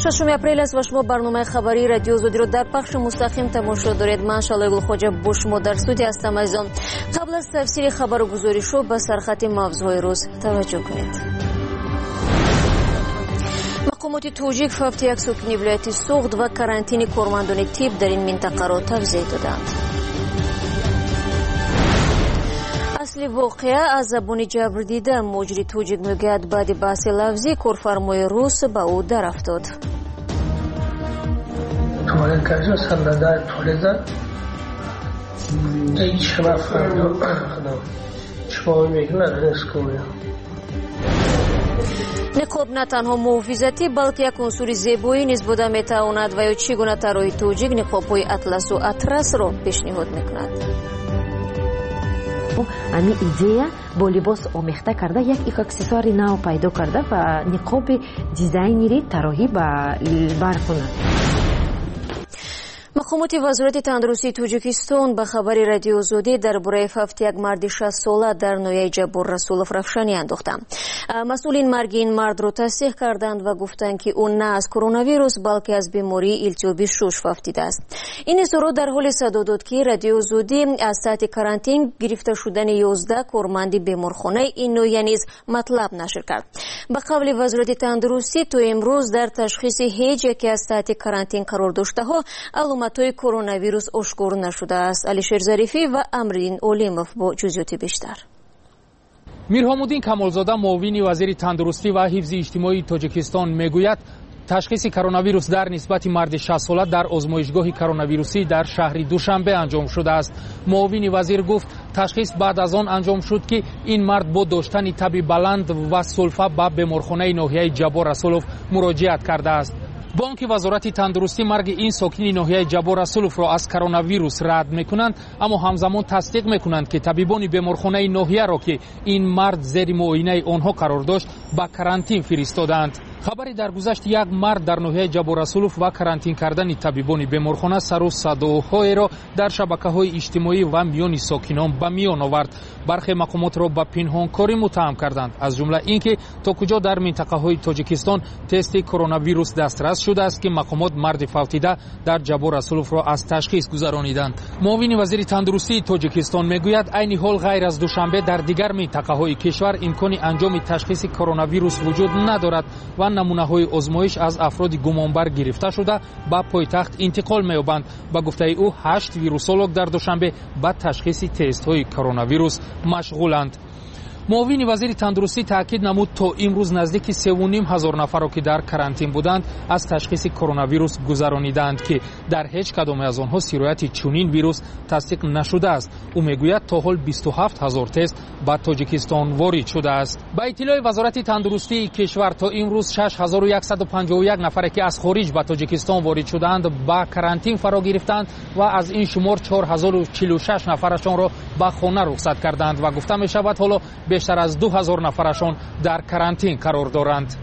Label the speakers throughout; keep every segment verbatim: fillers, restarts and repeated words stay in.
Speaker 1: ششم اپریل است و شما برنامه خبری رادیو زودی رو در پخش مستقیم تماشا دارید. من شالای گلخواجه با شما در استودیو هستم. عزیزان، قبل از تفسیر خبر و گزارش رو به سرخط موضوع روز توجه کنید. مقامات توجیک в ҳафта як сокини ولایت سوخت و карантини کارمندان تیب در این منطقه را توضیح دادند. اصل واقعه از زبان جبر دیده مجری توجیک میگوید بعد بحث لفظی کارفرمای روس به او در افتاد.
Speaker 2: توالت کردن سنداده توالت هیچ مفهوم خدا شما میگن نسکویا.
Speaker 1: نقاب نه تنها محافظتی بلکه یک عنصر زیبایی نیز بوده میتواند و یا چگونه طراحی توجیک نقاب‌های اطلس و اطرس را پیشنهاد میکند.
Speaker 3: امی ایده با لباس آمیخته کرده یک اکسسوار نو پیدا کرده و نقاب دیزاینری طراحی بر کنند.
Speaker 1: مقامات وزارت تندرستی توجیکستان به خبر رادیو زودی درباره فوت یک مرد شصت ساله در ناحیه جبور رسولوف روشنی انداختند. مسئولین مرگ این مرد را تصدیق کردند و گفتند که او نه از کرونا ویروس بلکه از بیماری التهاب شش فوتیده است. این اظهار در حال صدا داد که رادیو زودی از تحت کارانتین گرفته شدن یازده کارمند بیمارخانه این ناحیه نیز مطلب نشر کرد. به قول وزارت تندرستی تا امروز در تشخیص هیچ یکی از تحت کارانتین قرار داشته ها علامت‌های کرونا ویروس آشکار نشده است. علیشیر ظریفی و امرین اولیموف با جزئیات بیشتر.
Speaker 4: میرحمودین کمالزاده معاون وزیر تندرستی و حفظ اجتماعی تاجیکستان میگوید تشخیص کرونا ویروس در نسبت مرد شصت ساله در آزمایشگاه کرونا ویروسی در شهر دوشنبه انجام شده است. معاون وزیر گفت تشخیص بعد از آن انجام شد که این مرد با داشتن تب بلند و سلفه به بیمارخانه ناحیه جبور رسولوف مراجعت کرده است. بانک وزارت تندرستی مرگ این ساکن ناحیه جبور رسولوف را از کرونا ویروس رد میکنند، اما همزمان تصدیق میکنند که طبیبان بیمارخانه ناحیه را که این مرد زیر معاینه آنها قرار داشت به کارانتین فرستادند. خبری در گذشت یک مرد در ناحیه جبور رسولوف و کارانتین کردن طبیبان بیمارخانه سر و صداهای را در شبکه‌های اجتماعی و میان ساکنان به میان آورد. برخی مقامات را به پنهانکاری متهم کردند، از جمله اینکه تا کجا در منطقه‌های تاجیکستان تست کرونا ویروس دسترس شده است که مقامات مرد فوتیده در جبور رسولوف را از تشخیص گذرانیدند. معاون وزیر تندرستی تاجیکستان میگوید عین حال غیر از دوشنبه در دیگر منطقه‌های کشور امکان انجام تشخیص کرونا ویروس وجود ندارد و نمونه‌های آزمایش از افراد گمانبر گرفته شده به پایتخت انتقال می‌یابند. با گفته او هشت ویروسولوگ در دوشنبه به تشخیص تست‌های کرونا ویروس مشغولند. معاون وزیر تندرستی تاکید نمود تا امروز نزدیک سه و نیم هزار نفر را که در کارانتین بودند از تشخیص کرونا ویروس گذرانیدند که در هیچ کدام از آنها سیرایت چنین ویروس تصدیق نشده است. او میگوید تا حال بیست و هفت هزار تست به تاجیکستان وارد شده است. با اطلاع وزارت تندرستی کشور تا امروز شش هزار و صد و پنجاه و یک نفر که از خارج به تاجیکستان وارد شدند به کارانتین فرا گرفتند و از این شمار چهار هزار و چهل و شش نفرشان را به خانه رخصت کردند و گفته می شود حالا بیشتر از دو هزار نفرشان در کارانتین قرار دارند.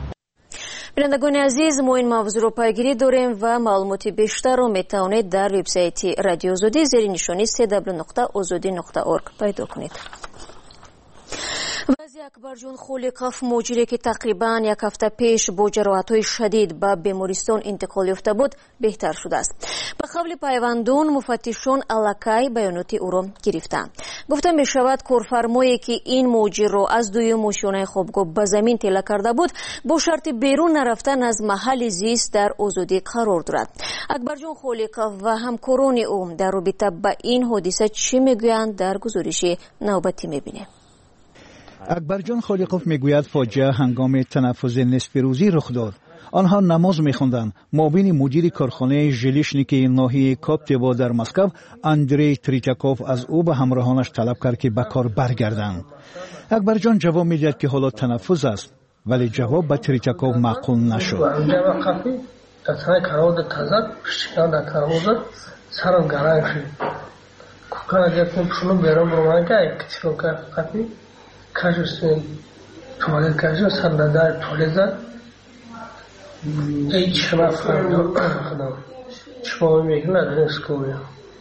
Speaker 1: بینندگان عزیز، ما این موضوع رو پیگیری داریم و معلومات بیشتر رو میتوانید در وبسایت رادیو زودی زیر نشانی سی دبلیو نقطه آزادی نقطه اورگ پیدا کنید. وزیر اکبرجان خالقوف مجری که تقریبا یک هفته پیش با جراحت‌های شدید به بیمارستان انتقال یافته بود بهتر شده است. به قول پیوندان مفتشان الکی بیانات او را گرفتند. گفته می شود کارفرمایی که این مجری را از دوی ماشین‌های خوابگاه به زمین تله کرده بود با شرط بیرون نرفتن از محل زیست در آزادی قرار دارد. اکبرجان خالقوف و همکاران او در رابطه با این حادثه چی میگویند در گزارش نوبتی میبینیم.
Speaker 5: اکبرجان خالقوف میگوید فاجعه هنگام تنفس نصف روزی رخ داد. آنها نماز میخواندند. معاون مدیر کارخانه ژلیشنیکی ناحیه کاپتیوا در مسکو اندری تریچاکوف از او به همراهانش طلب کرد که به کار برگردند. اکبرجان جواب میدهد که حالا تنفس است، ولی جواب به تریچاکوف معقول نشد.
Speaker 2: کارشون توالت کارشون سنداده توالت هیچ مفهوم خدا شما میگن نسکویا.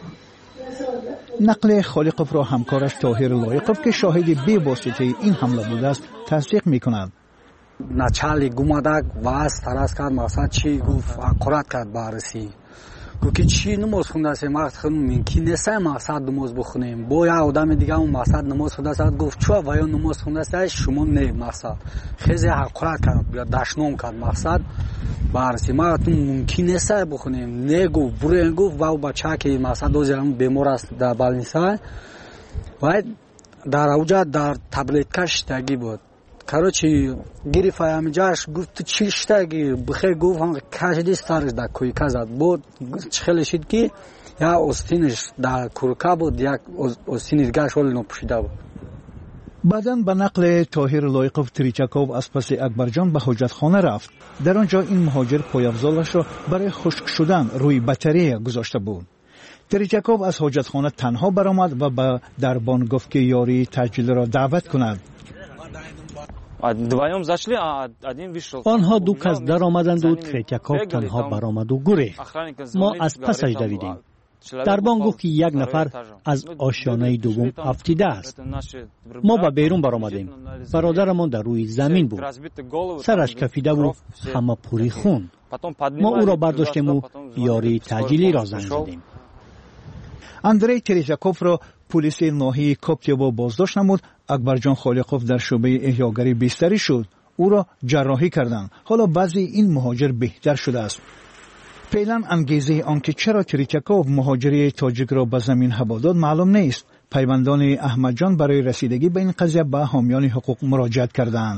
Speaker 5: نقل خالقوف را همکارش طاهر لایقوف که شاهد بی واسطه این حمله بوده است تصدیق میکند.
Speaker 6: начали гумадак ваас тарас кард мақсад чӣ гуфт ақорат кард баррасӣ гуфт ки чӣ намоз хундасе мақсад хунум ки несай мақсад намоз бухунем бо як одами дигам мақсад намоз хундасе гуфт чӯ ва ё намоз хундасе шумо не мақсад хезе ақорат кард я дашном кард мақсад баррасӣ ма гуфтам мумкин несай бухунем не гуфт бурен гуфт ва бача ки мақсад озирам бемор аст дар балниса ва дар ауҷа дар таблетка шитагӣ буд короче гирифа амиҷаш гуфт чӣ шитагӣ бихе гуфт каждый старш дар койка зад бо чихеле шид ки як остинаш дар курка буд як остини дигаш оли нопӯшида буд.
Speaker 5: баъдан ба нақли тоҳир лоиқов тричаков аз паси акбарҷон ба ҳоҷатхона рафт. дар он ҷо ин муҳоҷир пойафзолашро барои хушк шудан рӯи батарея гузошта буд. тричаков аз ҳоҷатхона танҳо баромад ва ба дарбон гуфт ки ёрии таъҷилиро даъват кунад.
Speaker 7: онҳо ду кас даромаданду Третьяков танҳо баромаду гурехт. мо аз пасаш давидем. дарбон гуфт ки як нафар аз ошёнаи дуввум афтидааст. мо ба берун баромадем. бародарамон дар рӯи замин буд. сараш кафидаву ҳама пури хун. мо ӯро бардоштему ёрии таъҷилиро занг задем.
Speaker 5: андрей Терезаковро پلیس ناحیه کوپتیوو بازداشت نمود. اکبرجان خالقوف در شعبه احیاگری بستری شد. او را جراحی کردند. حالا بعضی این مهاجر بهتر شده است. فعلا انگیزه آنکه چرا تریچکوف مهاجری تاجیک را به زمین هوا داد معلوم نیست. پیوندان احمدجان برای رسیدگی به این قضیه به حامیان حقوق مراجعت کردند.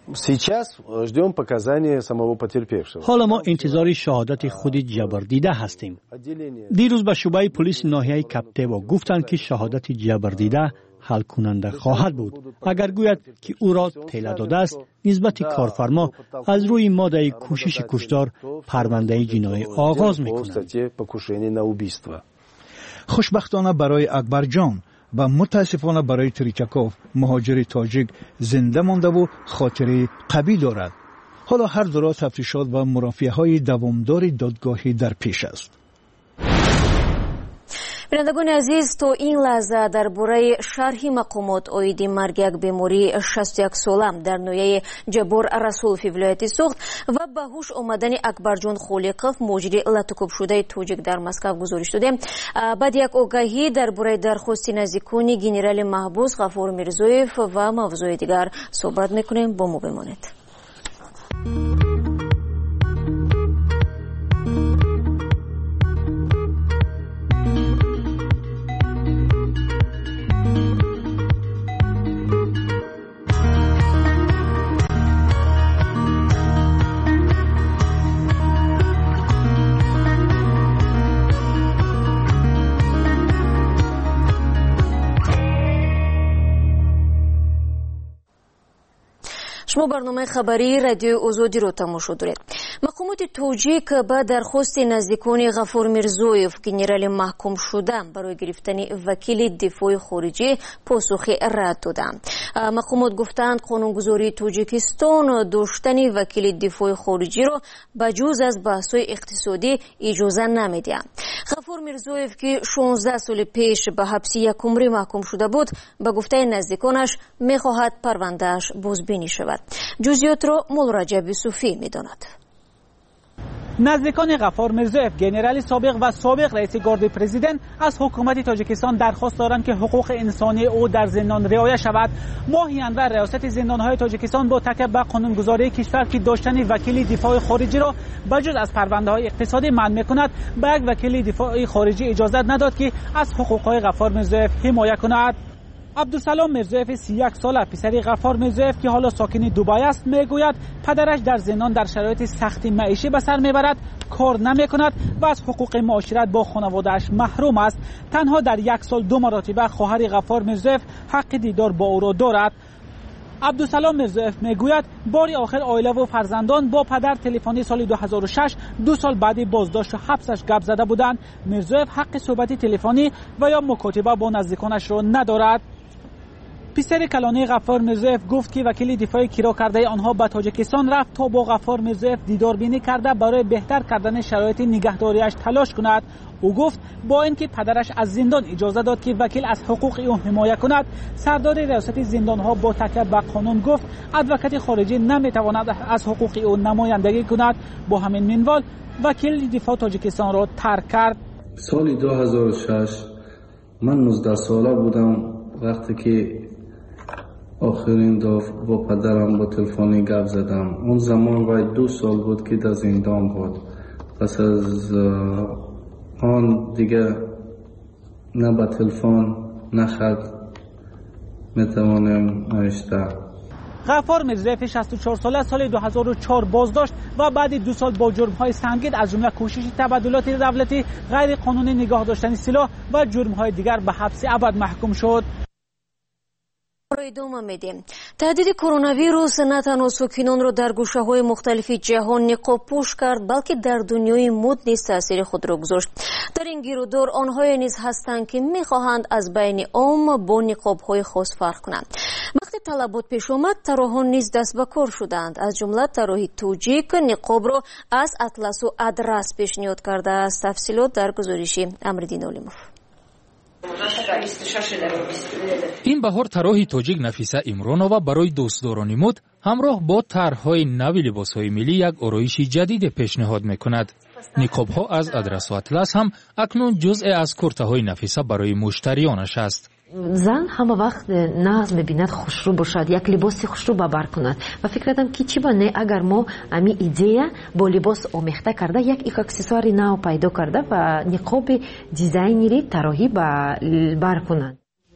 Speaker 7: حالا ما انتظار شهادت خود جبردیده هستیم. دیروز به شعبه پلیس ناحیه کپتیوو گفتند که شهادت جبردیده حل کننده خواهد بود. اگر گوید که او را طلا داده است، نسبت کارفرما از روی ماده کوشش کشتار پرونده جنایی آغاز می‌کند.
Speaker 5: خوشبختانه برای اکبرجان و متاسفانه برای تریچکوف مهاجر تاجیک زنده مانده و خاطره قوی دارد. حالا هر دو را تفتیشات و مرافعه‌های دوامدار دادگاهی در پیش است.
Speaker 1: بینندگان عزیز، تو این لحظه درباره شرحی مقامات اویدی مرگ یک بیماری شصت و یک ساله در نویه جبور رسولف ولایت سوخت و به هوش آمدن اکبرجان خالقوف مجری لطکوب شده توجیک در مسکو گزارش داده. بعد یک آگاهی درباره درخواست نزدیکانی گنرال محبوس غفور میرزویف و موضوع دیگر صحبت میکنیم. با ما بمانید. شما برنامه خبری رادیو آزادی رو تماشا دارید. مقامات توجیک با درخواست نزدیکان غفور میرزویف گنرال محکوم شده برای گرفتن وکیل دفاع خارجی پاسخ رد دادند. مقامات گفتند قانونگذاری تاجیکستان داشتن وکیل دفاع خارجی را بجز از بحث‌های اقتصادی اجازه نمیده. غفور میرزویف که شانزده سال پیش به حبس یک عمری محکوم شده بود، به گفته نزدیکانش میخواهد پروندهش بازبینی شود. جزئیات را مول رجب یوسفی میداند.
Speaker 8: نزدیکان غفور میرزویف گنرال سابق و سابق رئیس گارد پرزیدنت از حکومت تاجیکستان درخواست دارند که حقوق انسانی او در زندان رعایت شود. ماهی انور ریاست زندانهای تاجیکستان با تکیه بر قانونگذاری کشور که داشتن وکیل دفاع خارجی را بجز از پرونده‌های اقتصادی منع می‌کند، به یک وکیل دفاع خارجی اجازه نداد که از حقوق‌های غفور میرزویف حمایت کند. عبدالسلام میرزویف سی و یک ساله پسر غفور میرزویف که حالا ساکن دبی است میگوید پدرش در زندان در شرایط سخت معیشی به سر میبرد، کار نمیکند و از حقوق معاشرت با خانواده‌اش محروم است. تنها در یک سال دو مرتبه خواهر غفور میرزویف حق دیدار با او را دارد. عبدالسلام میرزویف میگوید باری آخر عائله و فرزندان با پدر تلفنی سال دو هزار و شش دو سال بعد بازداشت و حبسش گپ زده بودند. میرزویف حق صحبت تلفنی و یا مکاتبه با نزدیکانش را ندارد. افیسر کلانه غفار میرزویف گفت که وکیل دفاع کیرا کرده آنها به تاجیکستان رفت تا با غفار میرزویف دیدار بینی کرده برای بهتر کردن شرایط نگهداریش تلاش کند. او گفت با اینکه پدرش از زندان اجازه داد که وکیل از حقوق او حمایت کند، سردار ریاست زندانها با تکیه به قانون گفت ادوکات خارجی نمیتواند از حقوق او نمایندگی کند. با همین منوال وکیل دفاع تاجیکستان را ترک کرد.
Speaker 9: سال دو هزار و شش من نوزده ساله بودم وقتی که آخرین دفعه با پدرم با تلفنی گپ زدم. اون زمان وای دو سال بود که در زندان بود. پس از آن دیگه نه با تلفن نه خط میتوانم نوشته.
Speaker 8: غفار میرزویف شصت و چهار ساله سال دو هزار و چهار بازداشت و بعد دو سال با جرم‌های سنگین از جمله کوشش تبادلات دولتی، غیر قانونی نگاه داشتن سلاح و جرم‌های دیگر به حبس ابد محکوم شد.
Speaker 1: برای دوم میدیم تهدید کرونا ویروس نه تنها ساکنان را در گوشه‌های مختلف جهان نقاب پوش کرد، بلکه در دنیای مد نیز تاثیر خود را گذاشت. در این گیرودار آنهایی نیز هستند که میخواهند از بین عام با نقاب‌های خاص فرق کنند. وقتی طلبات پیش آمد، طراحان نیز دست به کار شدند. از جمله طراح توجیک نقاب را از اطلس و ادرس پیشنهاد کرده است. تفصیلات در گزارش امردین اولیموف.
Speaker 4: این بهار طراح تاجیک نفیسه امرانова برای دوستداران مد همراه با طرح‌های نوی لباس‌های ملی یک آرایش جدید پیشنهاد می‌کند. نقاب‌ها از ادرس و اطلس هم اکنون جزء از کرته‌های نفیسه برای مشتریانش است.
Speaker 3: زن همه وقت ناز می‌بیند خوشرو باشد، یک لباس خوشرو ببر کند و فکر کردم که چی بانه اگر ما امی ایده با لباس آمیخته کرده یک ایک اکسسواری نو پیدا کرده و نقاب دیزاینری طراحی بر کنند.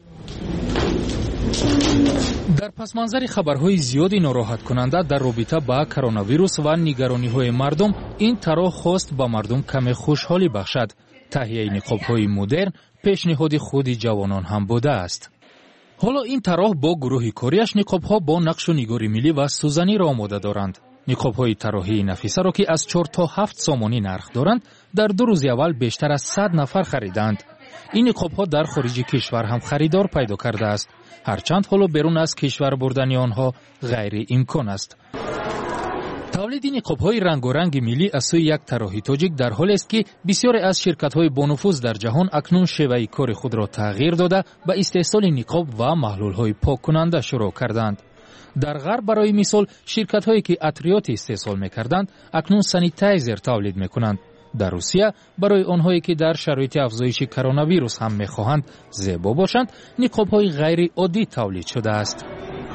Speaker 4: در پس منظر خبرهای زیادی ناراحت کننده در رابطه با کرونا ویروس و نگرانی‌های مردم، این طراح خواست با مردم کمی خوشحالی بخشد. تهیه نقاب‌های مدرن پیشنهاد خود جوانان هم بوده است. حالا این طراح با گروه کاریش نقاب‌ها با نقش و نگار ملی و سوزنی را آماده دارند. نقاب‌های طراحی نفیسه را که از چهار تا هفت سامانی نرخ دارند، در دو روز اول بیشتر از صد نفر خریدند. این نقاب‌ها در خارج کشور هم خریدار پیدا کرده است، هرچند حالا بیرون از کشور بردن آنها غیر امکان است. تولید نقاب‌های رنگارنگ ملی از سوی یک طراح تاجیک در حالی است که بسیاری از شرکت‌های بانفوذ در جهان اکنون شیوه کار خود را تغییر داده به استحصال نقاب و محلول‌های پاک کننده شروع کردند. در غرب برای مثال شرکت‌هایی که عطریات استحصال می‌کردند اکنون سانیتایزر تولید می‌کنند. در روسیه برای آنهایی که در شرایط افزایش کرونا ویروس هم می‌خواهند زیبا باشند، نقاب‌های غیر عادی تولید شده است.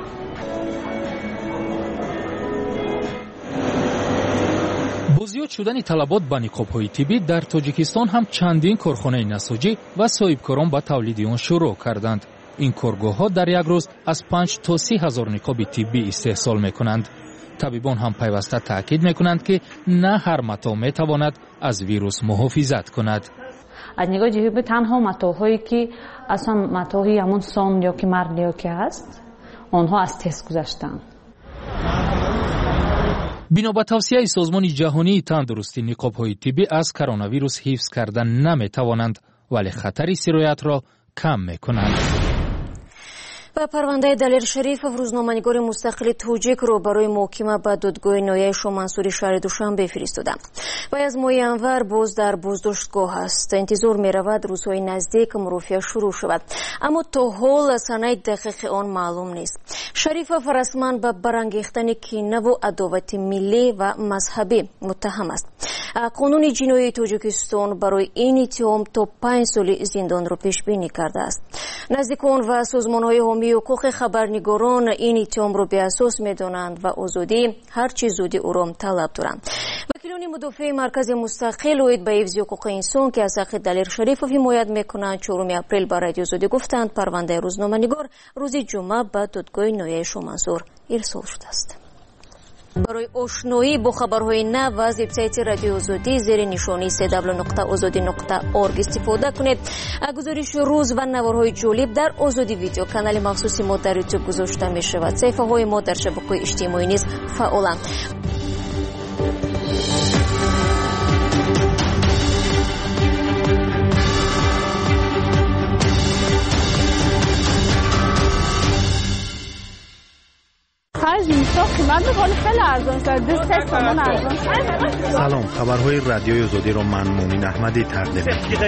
Speaker 4: با زیاد شدن طلبات به نقاب‌های طبی در تاجیکستان هم چندین کارخانه نساجی و صاحبکاران به تولید آن شروع کردند. این کارگاه‌ها در یک روز از پنج تا سی هزار نقاب طبی استحصال می‌کنند. طبیبان هم پیوسته تاکید می‌کنند که نه هر متاع می‌تواند از ویروس محافظت کند.
Speaker 10: از نگاه جهبه تنها متاع‌هایی که اصلا متاعی همون سان یا که مرد یا که هست، آنها از تست گذشتند.
Speaker 4: بنا به توصیه سازمان جهانی تندرستی، نقاب‌های طبی از کرونا ویروس حفظ کردن نمی‌توانند، ولی خطر سرایت را کم می‌کنند.
Speaker 1: و پرونده دلیر شریف، روزنامه‌نگار مستقل توجیک رو برای محاکمه به دادگاه نایه شومنصوری شهر دوشنبه فرستادند. و از ماه انور باز در بازداشتگاه است. انتظار می‌رود روزهای نزدیک مرافعه شروع شود، اما تا حال سنه دقیق آن معلوم نیست. شریف رسما به برانگیختن کینه و عداوت ملی و مذهبی متهم است. قانون جنایی تاجیکستان برای این اتهام تا پنج سال زندان را پیش بینی کرده است. نزدیکان و سازمان‌های حامی حقوق خبرنگاران این اتهام را به اساس می‌دانند و آزادی هر چه زودی او را طلب دارند. وکیلان مدافع مرکز مستقل اوید به حفظ حقوق انسان که از حق دلیر شریف حمایت می‌کنند چهارم اپریل به رادیو زاده گفتند پرونده روزنامه‌نگار روز جمعه به دادگاه نایه شومنصور ارسال شده است. برای آشنایی با خبرهای نو از وبسایت رادیو آزادی زیر نشانی سی دبلیو نقطه آزادی نقطه اورگ استفاده کنید. گزارش روز و نوارهای جالب در آزادی ویدیو کانال مخصوصی ما در یوتیوب گذاشته می شود. صفحه های ما در شبکه‌های اجتماعی نیز فعالند.
Speaker 11: سلام، خبرهای رادیوی آزادی رو من مومین احمدی تقدیم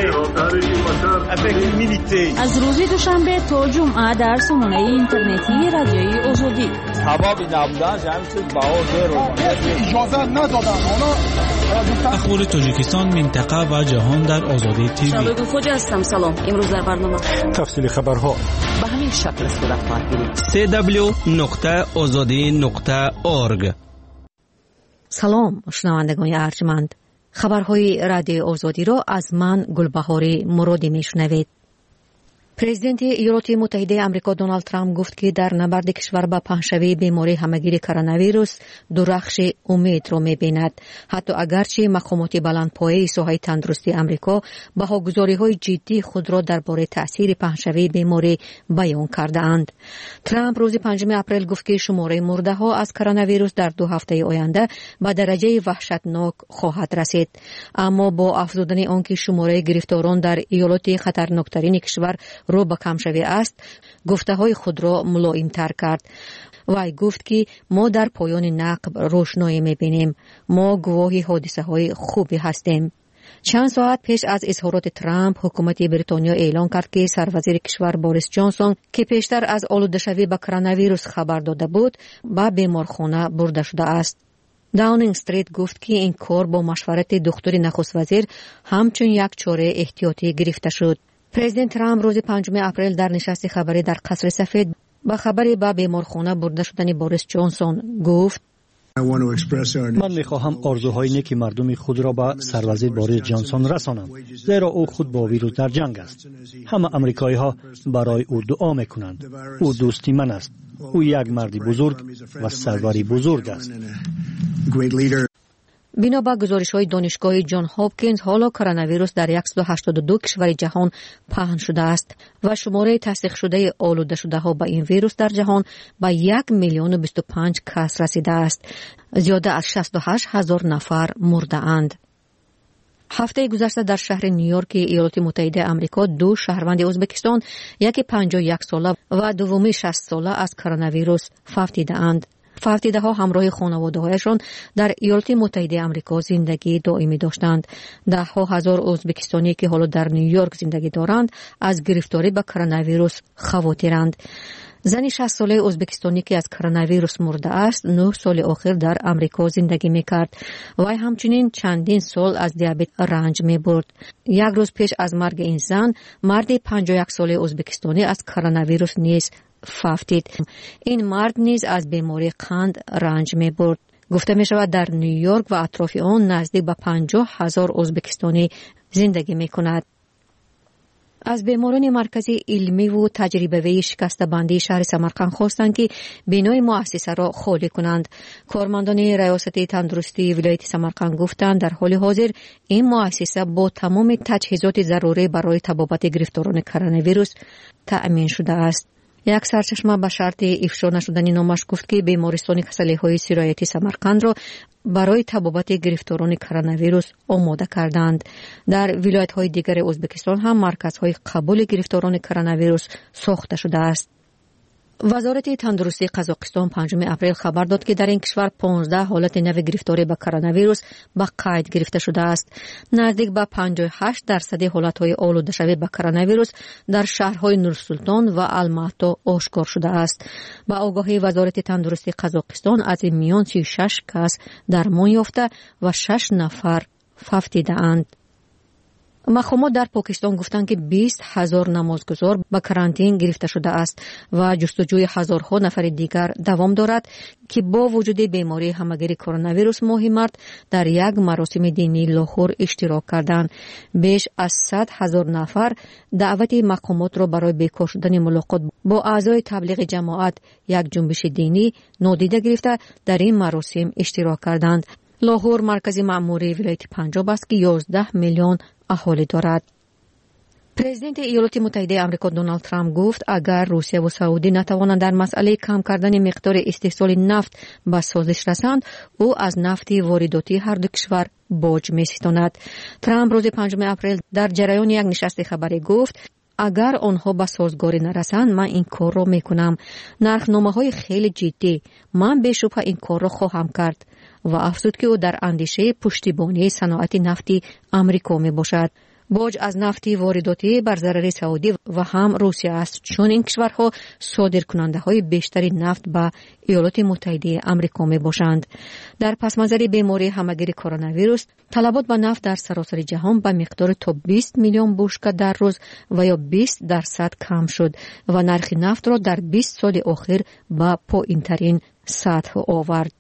Speaker 11: می‌کنم.
Speaker 10: از روز دوشنبه تا جمعه در سامانه اینترنتی رادیوی آزادی.
Speaker 12: سبب نبودن جمعیت باور رو اجازه ندادن.
Speaker 13: اخبار تاجیکستان، منطقه و جهان در آزادی تیوی.
Speaker 14: شبکه خوجا هستم. سلام. امروز در برنامه
Speaker 11: تفصیل خبرها
Speaker 14: به همین شکل صورت خواهد گرفت.
Speaker 13: سی دبلیو نقطه آزادی نقطه اورگ.
Speaker 3: سلام شنوندگان ارجمند، خبرهای رادیو آزادی را از من گلبهاری مرادی میشنوید. پرزیدنت ایالات متحده آمریکا دونالد ترامپ گفت که در نبرد کشور با پهنشوی بیماری همهگیر کرونا ویروس درخش امید را می‌بیند، حتی اگرچه مقامات بلندپایه ساحه تندرستی آمریکا بهاگزاری‌های جدی خود را درباره تأثیر پهنشوی بیماری بیان کرده‌اند. ترامپ روز پنجم اپریل گفت که شماره مرده‌ها از کرونا ویروس در دو هفته آینده به درجه وحشتناک خواهد رسید، اما با افزودن آنکه شماره گرفتاران در ایالات خطرناکترین کشور رو به کم شوی است، گفته های خود را ملایم تر کرد. وی گفت که ما در پایان نقب روشنایی میبینیم، ما گواهی حادثه های خوبی هستیم. چند ساعت پیش از اظهارات ترامپ، حکومت بریتانیا اعلان کرد که سروزیر کشور بوریس جانسون که پیشتر از آلوده شوی به کرونا ویروس خبر داده بود، به بیمارخانه برده شده است. داونینگ استریت گفت که این کار با مشورت دکتر نخست وزیر همچون یک چاره احتیاطی گرفته شد. پرزیدنت ترامپ روز پنجم اپریل در نشست خبری در قصر سفید با خبری به بیمارخانه برده شدن بوریس جانسون گفت:
Speaker 7: من میخواهم آرزوهای نیک مردم خود را به سروزیر بوریس جانسون رسانم، زیرا او خود با ویروس در جنگ است. همه امریکایی ها برای او دعا میکنند. او دوستی من است. او یک مرد بزرگ و سروری بزرگ است.
Speaker 3: بنا به گزارش‌های دانشگاه جان هاپکینز، حالا کرونا ویروس در صد و هشتاد و دو کشور جهان پهن شده است و شماره تصدیق شده آلوده شده ها به این ویروس در جهان به یک میلیون و بیست و پنج کس رسیده است. زیاده از شصت و هشت هزار نفر مرده اند. هفته گذشته در شهر نیویورک ایالات متحده آمریکا دو شهروند ازبکستان، یکی پنجاه و یک ساله و دومی شصت ساله از کرونا ویروس فوت دیدند. فوتیده ها همراه خانواده هایشان در ایالات متحده آمریکا زندگی دائمی داشتند. ده ها هزار ازبکستانی که حالا در نیویورک زندگی دارند از گرفتاری به کرونا ویروس خواطرند. زنی شصت ساله ازبکستانی که از کرونا ویروس مرده است، نه سال آخر در آمریکا زندگی میکرد. وی همچنین چندین سال از دیابت رنج میبرد. یک روز پیش از مرگ این زن، مرد پنجاه و یک ساله ازبکستانی از کرونا ویروس نیز فوتید. این مرد نیز از بیماری قند رنج می برد. گفته می شود در نیویورک و اطراف آن نزدیک به پنجاه هزار ازبکستانی زندگی می کند. از بیماران مرکزی علمی و تجربه‌ای شکسته بندی شهر سمرقند خواستند که بنای مؤسسه را خالی کنند. کارمندان ریاست تندرستی ولایت سمرقند گفتند در حال حاضر این مؤسسه با تمام تجهیزات ضروری برای طبابت گرفتاران کرونا ویروس تأمین شده است. یک سرچشمه به شرط افشا نشدن نامش گفت که بیمارستان کسلی‌های سرایتی سمرقند را برای طبابت گرفتاران کرونا ویروس آماده کردند. در ولایت‌های دیگر ازبکستان هم مرکزهای قبول گرفتاران کرونا ویروس ساخته شده است. وزارت تندرستی قزاقستان پنجم اپریل خبر داد که در این کشور پانزده حالت نو گرفتاری به کرونا ویروس به قید گرفته شده است. نزدیک به پنجاه و هشت درصد حالت‌های آلوده شوی به کرونا ویروس در شهرهای نورسلطان و الماتا آشکار شده است. با آگاهی وزارت تندرستی قزاقستان از این میان سی و شش کس درمان یافته و شش نفر فوت دیده‌اند. مقامات در پاکستان گفتند که بیست هزار نمازگزار به کرانتین گرفته شده است و جستجوی هزارها نفر دیگر دوام دارد که با وجود بیماری همهگیر کرونا ویروس ماهی مرد در یک مراسم دینی لاهور اشتراک کردند. بیش از صد هزار نفر دعوت مقامات را برای بیکار شدن ملاقات با اعضای تبلیغ جماعت یک جنبش دینی نادیده گرفته در این مراسم اشتراک کردند. لاهور مرکز مأموری ولایت پنجاب است که یازده میلیون اهالی دارد. پرزیدنت ایالات متحده آمریکا دونالد ترامپ گفت اگر روسیه و سعودی نتوانند در مسئله کم کردن مقدار استحصال نفت به سازش رسند، او از نفت وارداتی هر دو کشور باج می‌ستاند. ترامپ روز پنجم اپریل در جریان یک نشست خبری گفت اگر آنها به سازگاری نرسند من این کار را میکنم. نرخنامه‌های خیلی جدی، من به شبهه این کار را خواهم کرد.
Speaker 15: و افزود که او در اندیشه پشتیبانی صنعت نفتی آمریکا می باشد. باج از نفتی وارداتی بر ضرر سعودی و هم روسیه است، چون این کشورها صادرکننده های بیشتری نفت به ایالات متحده آمریکا می باشند. در پس منظر بیماری همگیر کرونا ویروس، طلبات به نفت در سراسر جهان به مقدار تا بیست میلیون بشکه در روز و یا بیست درصد کم شد و نرخ نفت را در بیست سال اخیر به پایین‌ترین سطح آورد.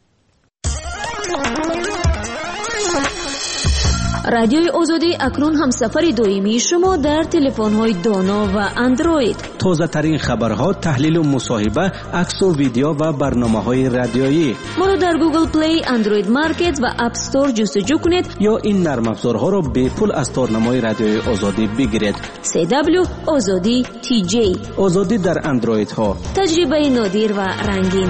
Speaker 1: رادیوی آزادی اکنون همسفر دائمی شما در تلفن‌های دانا و اندروید.
Speaker 16: تازه ترین خبرها، تحلیل و مصاحبه، عکس و ویدیو و برنامه‌های رادیویی.
Speaker 1: ما را در گوگل پلی، اندروید مارکت و اپ استور جستجو کنید
Speaker 16: یا این نرم افزارها را به پول از تارنمای رادیوی آزادی بگیرید.
Speaker 1: سی دبلیو آزادی تی جی.
Speaker 16: آزادی در اندروید ها.
Speaker 1: تجربه نادر و رنگین.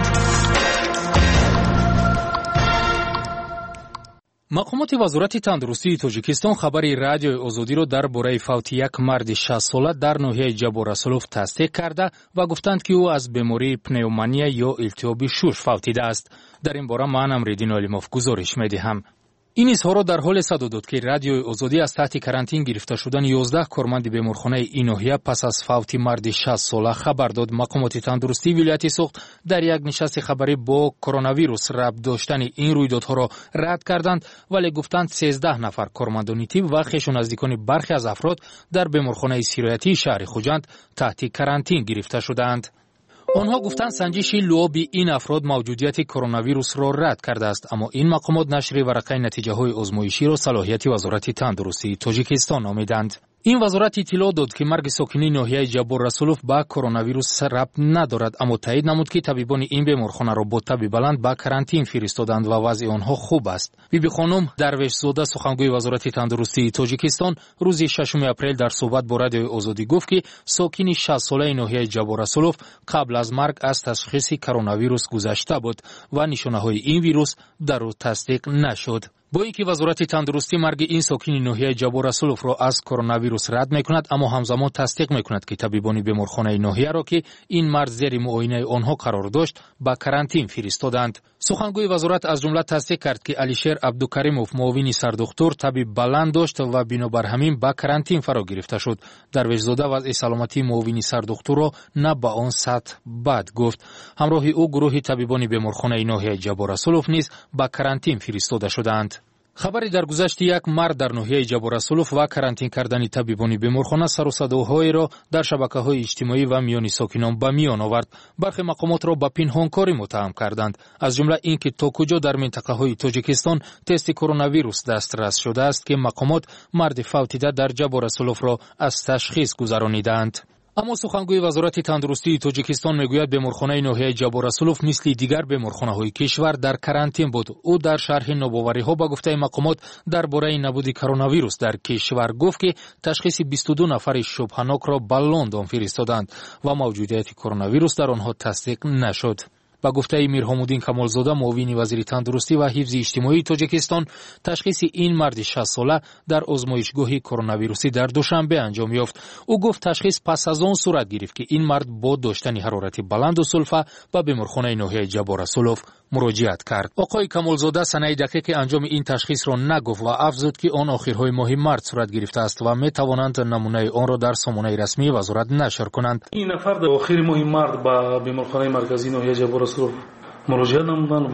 Speaker 4: مقامات وزارت تندرستی تاجیکستان خبری رادیوی آزادی را درباره فوت یک مرد شصت ساله در ناحیه جباراسولوف تصدیق کرده و گفتند که او از بیماری پنومونیا یا التهاب شوش فوتیده است. در این باره من امریدین علیموف گزارش می‌دهم. این اظهار را در حال صدا داد که رادیوی آزادی از تحت کرانتین گرفته شدن یازده کارمند بیمارخانه این ناحیه پس از فوت مرد شصت ساله خبر داد. مقامات تندرستی ولایت سوخت در یک نشست خبری با کرونا ویروس ربط داشتن این رویدادها را رد کردند، ولی گفتند سیزده نفر کارمندان تیب و خویش و نزدیکان برخی از افراد در بیمارخانه سرایتی شهر خوجند تحت کرانتین گرفته شدند. آنها گفتند سنجش لعاب این افراد موجودیت کرونا ویروس را رد کرده است، اما این مقامات نشر ورقه نتیجه های آزمایشی را صلاحیت وزارت تندرستی تاجیکستان نامیدند. این وزارت اطلاع داد که مرگ ساکنی ناحیه جباراسولوف با کرونا ویروس ربط ندارد، اما تایید نمود که طبیبان این بیمارخانه را با تب بلند به کرانتین فرستادند و وضع آنها خوب است. بیبی خانم درویش زاده سخنگوی وزارت تندرستی تاجیکستان روز ششم اپریل در صحبت با رادیوی آزادی گفت که ساکنی شصت ساله ناحیه جباراسولوف قبل از مرگ از تشخیص کرونا ویروس گذشته بود و نشانه‌های این ویروس در او تصدیق نشد. با اینکه وزارت تندرستی مرگ این ساکن ناحیه جباراسولوف را از کرونا ویروس رد میکند، اما همزمان تصدیق میکند که طبیبان بیمارخانه ناحیه را که این مرد زیر معاینه آنها قرار داشت به کرانتین فرستادند. سخنگوی وزارت از جمله تصدیق کرد که علیشیر عبدالکریموف معاون سردکتر طبیب بلند داشت و بنابر همین به کرانتین فرا گرفته شد. درویش زاده وضع سلامتی معاون سردکتر را نه به آن سطح بد گفت. همراه او گروه طبیبان بیمارخانه ناحیه جباراسولوف نیز به کرانتین فرستاده شدند. خبری در گذشت یک مرد در ناحیه جباراسولوف و کرانتین کردن طبیبان بیمارخانه سر و صداهای را در شبکه‌های اجتماعی و میان ساکنان به میان آورد. برخی مقامات را به پنهانکاری متهم کردند، از جمله اینکه تا کجا در منطقه‌های تاجیکستان تست کرونا ویروس دسترس شده است که مقامات مرد فوتیده در جباراسولوف را از تشخیص گذرانیدند. اما سخنگوی وزارت تندرستی تاجیکستان میگوید بیمارخانه ناحیه جباراسولوف مثل دیگر بیمارخانه‌های کشور در کرانتین بود. او در شرح نوآوری‌ها با گفته مقامات درباره نبود کرونا ویروس در کشور گفت که تشخیص بیست و دو نفر شبهه‌ناک را به لندن فرستادند و موجودیت کرونا ویروس در آنها تصدیق نشد. با گفته میرحمودین کمالزاده معاون وزیر تندرستی و حفظ اجتماعی تاجیکستان، تشخیص این مرد شصت ساله در آزمایشگاه کرونا ویروسی در دوشنبه انجام یافت. او گفت تشخیص پس از آن صورت گرفت که این مرد با داشتن حرارت بلند و سلفه به بیمارخانه ناحیه جباراسولوف مراجعت کرد. آقای کمالزاده سنه دقیق انجام این تشخیص را نگفت و افزود که آن آخرهای ماه مارس صورت گرفته است و می توانند نمونه آن را در سامانه رسمی وزارت نشر کنند.
Speaker 17: این نفر در آخر ماه مارس به بیمارخانه مرکزی ناحیه جباراسولوف مراجعه نمودند و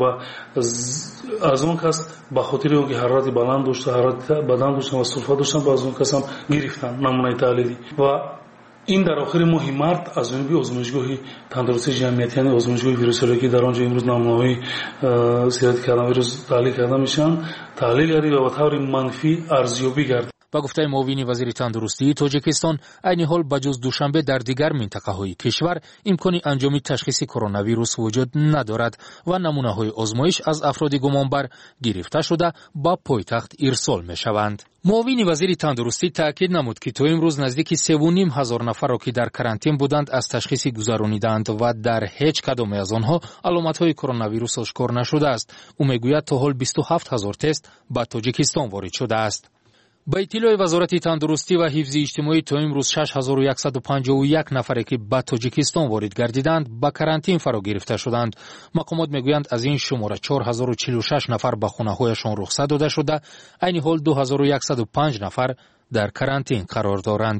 Speaker 17: از اون کس به خاطر اینکه حرارت بلند داشت، حرارت بدن داشت و سلفه داشتن، از اون کس هم گرفتن نمونه تحلیلی و این در آخر ماه مارس از جانب آزمایشگاه تندرستی جمعیتی یعنی آزمایشگاه ویروسولوژی در آنجا امروز نمونه‌های سیرت کرونا ویروس تحلیل کرده میشن، تحلیل گردید و به طور منفی ارزیابی گردید.
Speaker 4: با گفته معاون وزیر تندرستی تاجیکستان، عین حال بجز دوشنبه در دیگر منطقه‌های کشور امکان انجام تشخیص کرونا ویروس وجود ندارد و نمونه‌های آزمایش از افراد گمانبر گرفته شده با پایتخت ارسال می‌شوند. معاون وزیر تندرستی تاکید نمود که تا امروز نزدیک سه و نیم هزار نفر را که در کرانتین بودند از تشخیص گذرانیدند و در هیچ کدام از آنها علامت‌های کرونا ویروس آشکار نشده است. او میگوید تا حال بیست و هفت هزار تست به تاجیکستان وارد شده است. ба иттилои вазорати тандурустӣ ва ҳифзи иҷтимоӣ то имрӯз шаш ҳазору яксаду панҷоҳу як нафаре ки ба тоҷикистон ворид гардиданд ба карантин фаро гирифта шуданд. мақомот мегӯянд аз ин шумора чор ҳазору чилу шаш нафар ба хонаҳояшон рухсат дода шуда, айни ҳол ду ҳазору яксаду панҷ нафар дар карантин қарор доранд.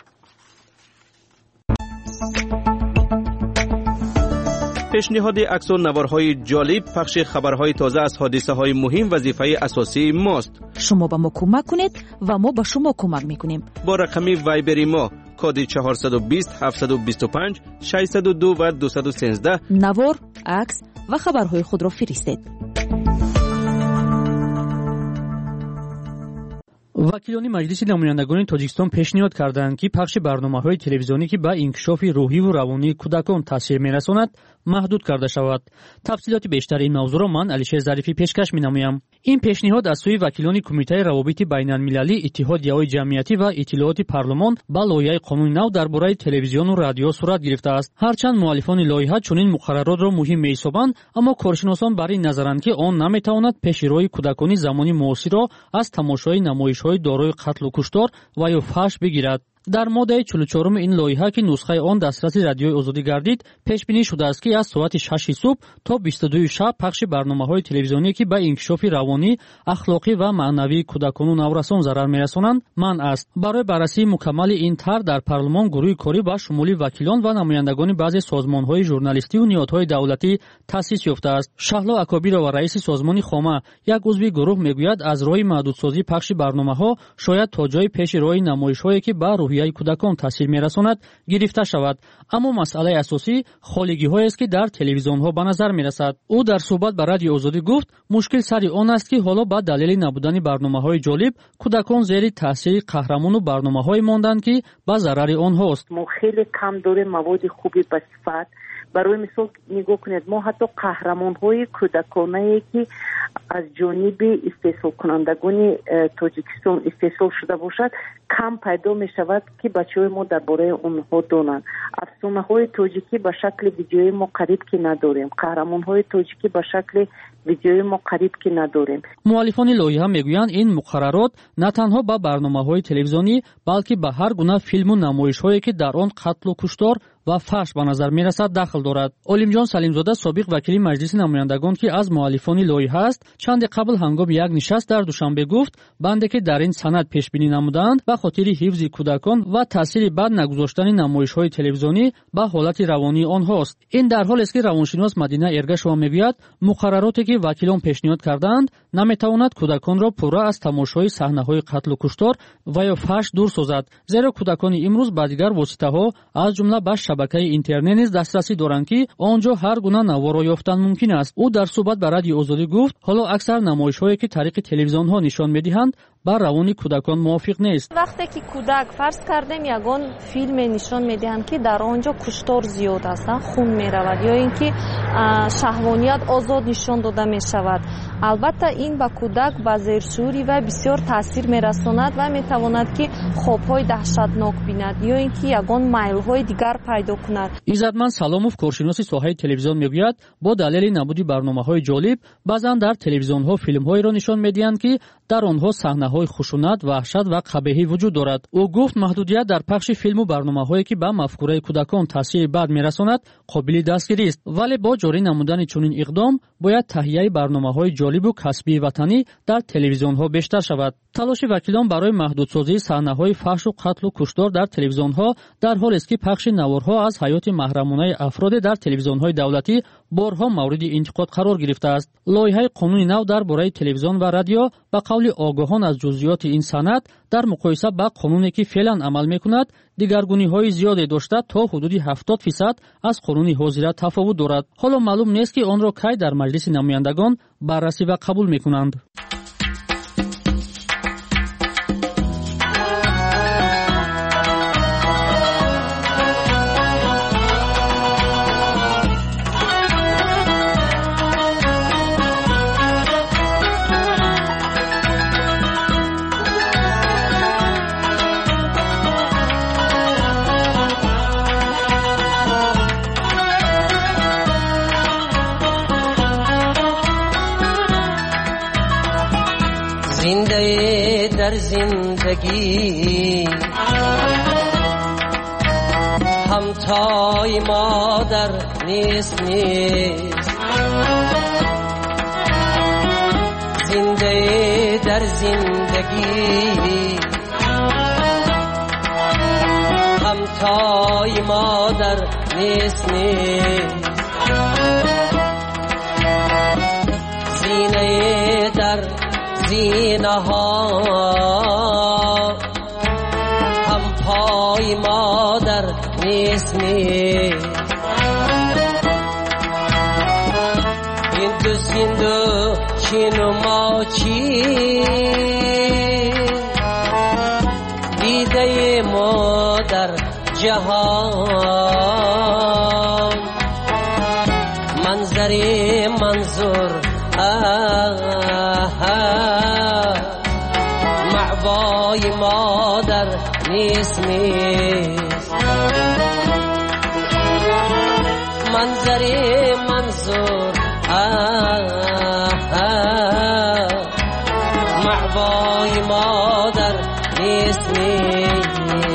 Speaker 16: پیشنهاد عکس و نوارهای جالب، پخش خبرهای تازه از حادثه‌های مهم وظیفه اساسی ماست.
Speaker 18: شما به ما کمک کنید و ما به شما کمک میکنیم.
Speaker 16: با رقم وایبری ما کد چهارصد و بیست هفتصد و بیست و پنج ششصد و دو و دویست و سیزده
Speaker 18: نوار، عکس و خبرهای خود را فرستید.
Speaker 7: وکیلان مجلس نمایندگان تاجیکستان پیشنهاد کردند که پخش برنامه‌های تلویزیونی که به انکشاف روحی و روانی کودکان تاثیر می‌رساند محدود کرده شود. تفصیلات بیشتر این موضوع را من علیشیر ظریفی پیشکش می‌نمایم. این پیشنهاد از سوی وکیلان کمیته روابط بین‌المللی اتحادیه‌های جمعیتی و اطلاعات پارلمان با لایحه قانون نو درباره تلویزیون و رادیو صورت گرفته است. هرچند مؤلفان لایحه چنین مقررات را مهم می‌یابند، اما کارشناسان بر این نظرند که آن نمی‌تواند پیشروی کودکان زمانی معاصر را از تماشای نمایش‌های دارای قتل و کشتار و یا فحش بگیرد. در ماده چهل و چهار این لایحه که نسخه آن دسترس رادیوی آزادی گردید، پیش بینی شده است که از ساعت شش صبح تا بیست و دو شب پخش برنامه‌های تلویزیونی که به انکشاف روانی، اخلاقی و معنوی کودکان و نورسان ضرر می‌رسانند منع است. برای بررسی مکمل این طرح در پارلمان گروه کاری با شمول وکیلان و نمایندگان بعضی سازمان‌های ژورنالیستی و نهادهای دولتی تأسیس یافته است. شهلا اکابیر و رئیس سازمان خامه یک عضو گروه میگوید از راه محدودسازی پخش برنامه‌ها شاید تا جای پیش روی نمایش‌هایی که با روحیه کودکان تاثیر می‌رساند گرفته شود، اما مسئله اساسی خالگی‌هایی است که در تلویزیون‌ها به نظر می‌رسد. او در صحبت با رادیو آزادی گفت مشکل سر آن است که حالا با دلیل نبودن برنامه‌های جالب کودکان زیر تاثیر قهرمان و برنامه‌های ماندند که با ضرر آنهاست.
Speaker 19: ما خیلی کم داریم مواد خوبی به صفت. برای مثال نگاه کنید ما حتی قهرمان‌های کودکانه‌ای که از جانب استحصال کنندگان تاجیکستان استحصال شده باشد کم پیدا می شود که بچه‌های ما درباره اونها دانند. افسانه‌های تاجیکی به شکل ویدیوی ما قریب که نداریم. قهرمان‌های تاجیکی به شکل ویدیوی ما قریب که نداریم.
Speaker 7: مؤلفان لایحه میگویند این مقررات نه تنها به برنامه‌های تلویزیونی بلکه به هر گونه فیلم و نمایش‌هایی که در آن قتل و کشتار و فحش به نظر می‌رسد داخل دارد. علیمجان سلیمزاده سابق وکیل مجلس نمایندگان که از مؤلفان لایحه است، چند قبل هنگام یک نشست در دوشنبه گفت بنده که در این سند پیش بینی نمودند به خاطر حفظ کودکان و تاثیر بد نگذاشتن نمایش‌های تلویزیونی به حالت روانی آنهاست. این در حالی است که روانشناس مدینه ارگشوا میگوید مقرراتی که وکیلان پیشنهاد کردند نمیتواند کودکان را پورا از تماشای صحنه‌های قتل و کشتار و یا فحش دور سازد، زیرا کودکان امروز با دیگر واسطه‌ها از جمله به شبکه اینترنت نیز دسترسی دارند که آنجا هر گونه نوار را یافتن ممکن است. او در صحبت با رادیو آزادی گفت حالا اکثر نمایش‌هایی که طریق تلویزیون‌ها نشان می‌دهند با روانی کودکان موافق نیست.
Speaker 10: وقتی که کودک فرض کردیم یگان فیلم نشان میدهند که در آنجا کشتار زیاد است، خون میرود یا اینکه شهوانیت آزاد نشان داده میشود، البته این به کودک با زیرشوری و بسیار تاثیر میرساند و میتواند که خوابهای دهشتناک بیند یا اینکه یگان میل‌های دیگر پیدا کند.
Speaker 7: عزتمند سلاموف کارشناس ساحه تلویزیون میگوید با دلیل نبودی برنامه‌های جالب بعضا در تلویزیون‌ها فیلم‌هایی را نشان میدهند که در آنها صحنه‌های خشونت، وحشت و قبیحی وجود دارد. او گفت محدودیت در پخش فیلم و برنامه‌هایی که به مفکوره کودکان تاثیر بد میرساند قابل دستگیری است، ولی با جاری نمودن چنین اقدام باید تهیه برنامه‌های جالب و کسبی وطنی در تلویزیون‌ها بیشتر شود. تلاش وکیلان برای محدودسازی صحنه‌های فحش و قتل و کشتار در تلویزیون‌ها در حالی است که پخش نوارها از حیات محرمانه افراد در تلویزیون‌های دولتی بارها مورد انتقاد قرار گرفته است. لایحه قانون نو درباره تلویزیون و رادیو با قول آگاهان از جزئیات این سند در مقایسه با قانونی که فعلا عمل می‌کند دیگرگونی‌های زیادی داشته تا حدود هفتاد درصد از قانون حاضر تفاوت دارد. حالا معلوم نیست که آن را کی در مجلس نمایندگان بررسی و قبول می‌کنند.
Speaker 20: زندگی همتای مادر نیست نیست زنده در زندگی همتای مادر نیست نیست زینه در زینه ها هم پای مادر نیست نیست این دو سیندو چین و ماچی دیده مادر جهان منظری منظور معبای مادر نیست نیست منظری منظور معبای مادر نیست نیست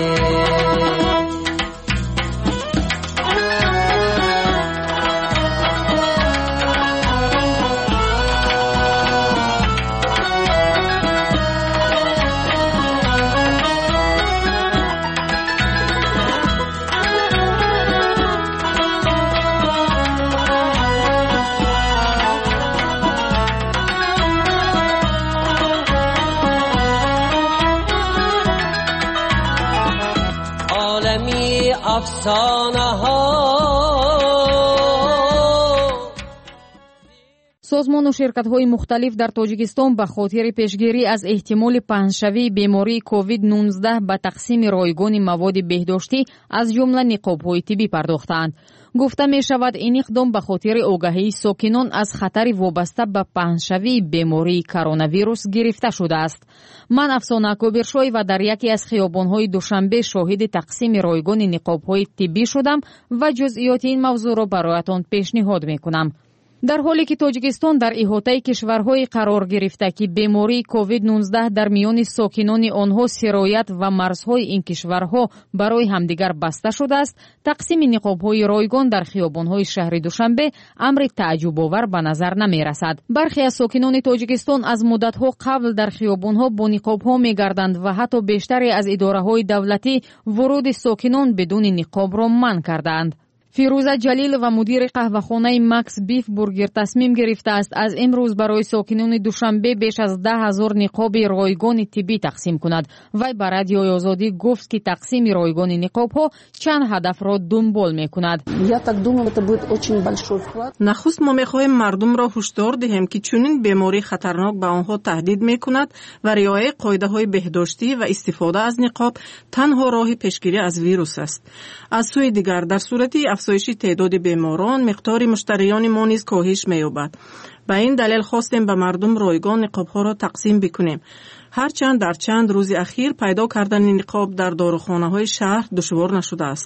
Speaker 18: سازمان و شرکت‌های مختلف در تاجیکستان به خاطر پیشگیری از احتمال پهن‌شوی بیماری کووید نوزده به تقسیم رایگان مواد بهداشتی از جمله نقاب‌های طبی پرداختند. گفته می شود این اقدام به خاطر آگاهی ساکنان از خطر وابسته به پهن‌شوی بیماری کرونا ویروس گرفته شده است. من افسانه کوبرشوی و در یکی از خیابان‌های دوشنبه شاهد تقسیم رایگان نقاب‌های طبی شدم و جزئیات این موضوع را برایتان پیشنهاد می‌کنم. در حالی که تاجیکستان در احاطه کشورهای قرار گرفته که بیماری کووید نوزده در میان ساکنان آنها سرایت و مرزهای این کشورها برای همدیگر بسته شده است، تقسیم نقاب‌های رایگان در خیابان‌های شهر دوشنبه امر تعجب‌آور به نظر نمی‌رسد. برخی از ساکنان تاجیکستان از مدت‌ها قبل در خیابان‌ها با نقاب‌ها می‌گردند و حتی بیشتری از اداره‌های دولتی ورود ساکنان بدون نقاب را منع کردند. فیروزه جلیل و مدیر قهوه‌خانه مکس بیف برگر تصمیم گرفته است از امروز برای ساکنان دوشنبه بیش از ده هزار نقاب رایگان طبی تقسیم کند. وی به رادیوی آزادی گفت که تقسیم رایگان نقاب‌ها چند هدف را دنبال می‌کند.
Speaker 21: نخست ما می‌خواهیم مردم را هشدار دهیم که چنین بیماری خطرناک به آنها تهدید می‌کند و رعایت قاعده‌های بهداشتی و استفاده از نقاب تنها راه پیشگیری از ویروس است. از سوی دیگر در صورتی افزایش تعداد بیماران مقدار مشتریان ما نیز کاهش می‌یابد. به این دلیل خواستیم به مردم رایگان نقاب‌ها را تقسیم بکنیم. هرچند در چند روز اخیر پیدا کردن نقاب در داروخانه‌های شهر دشوار نشده است.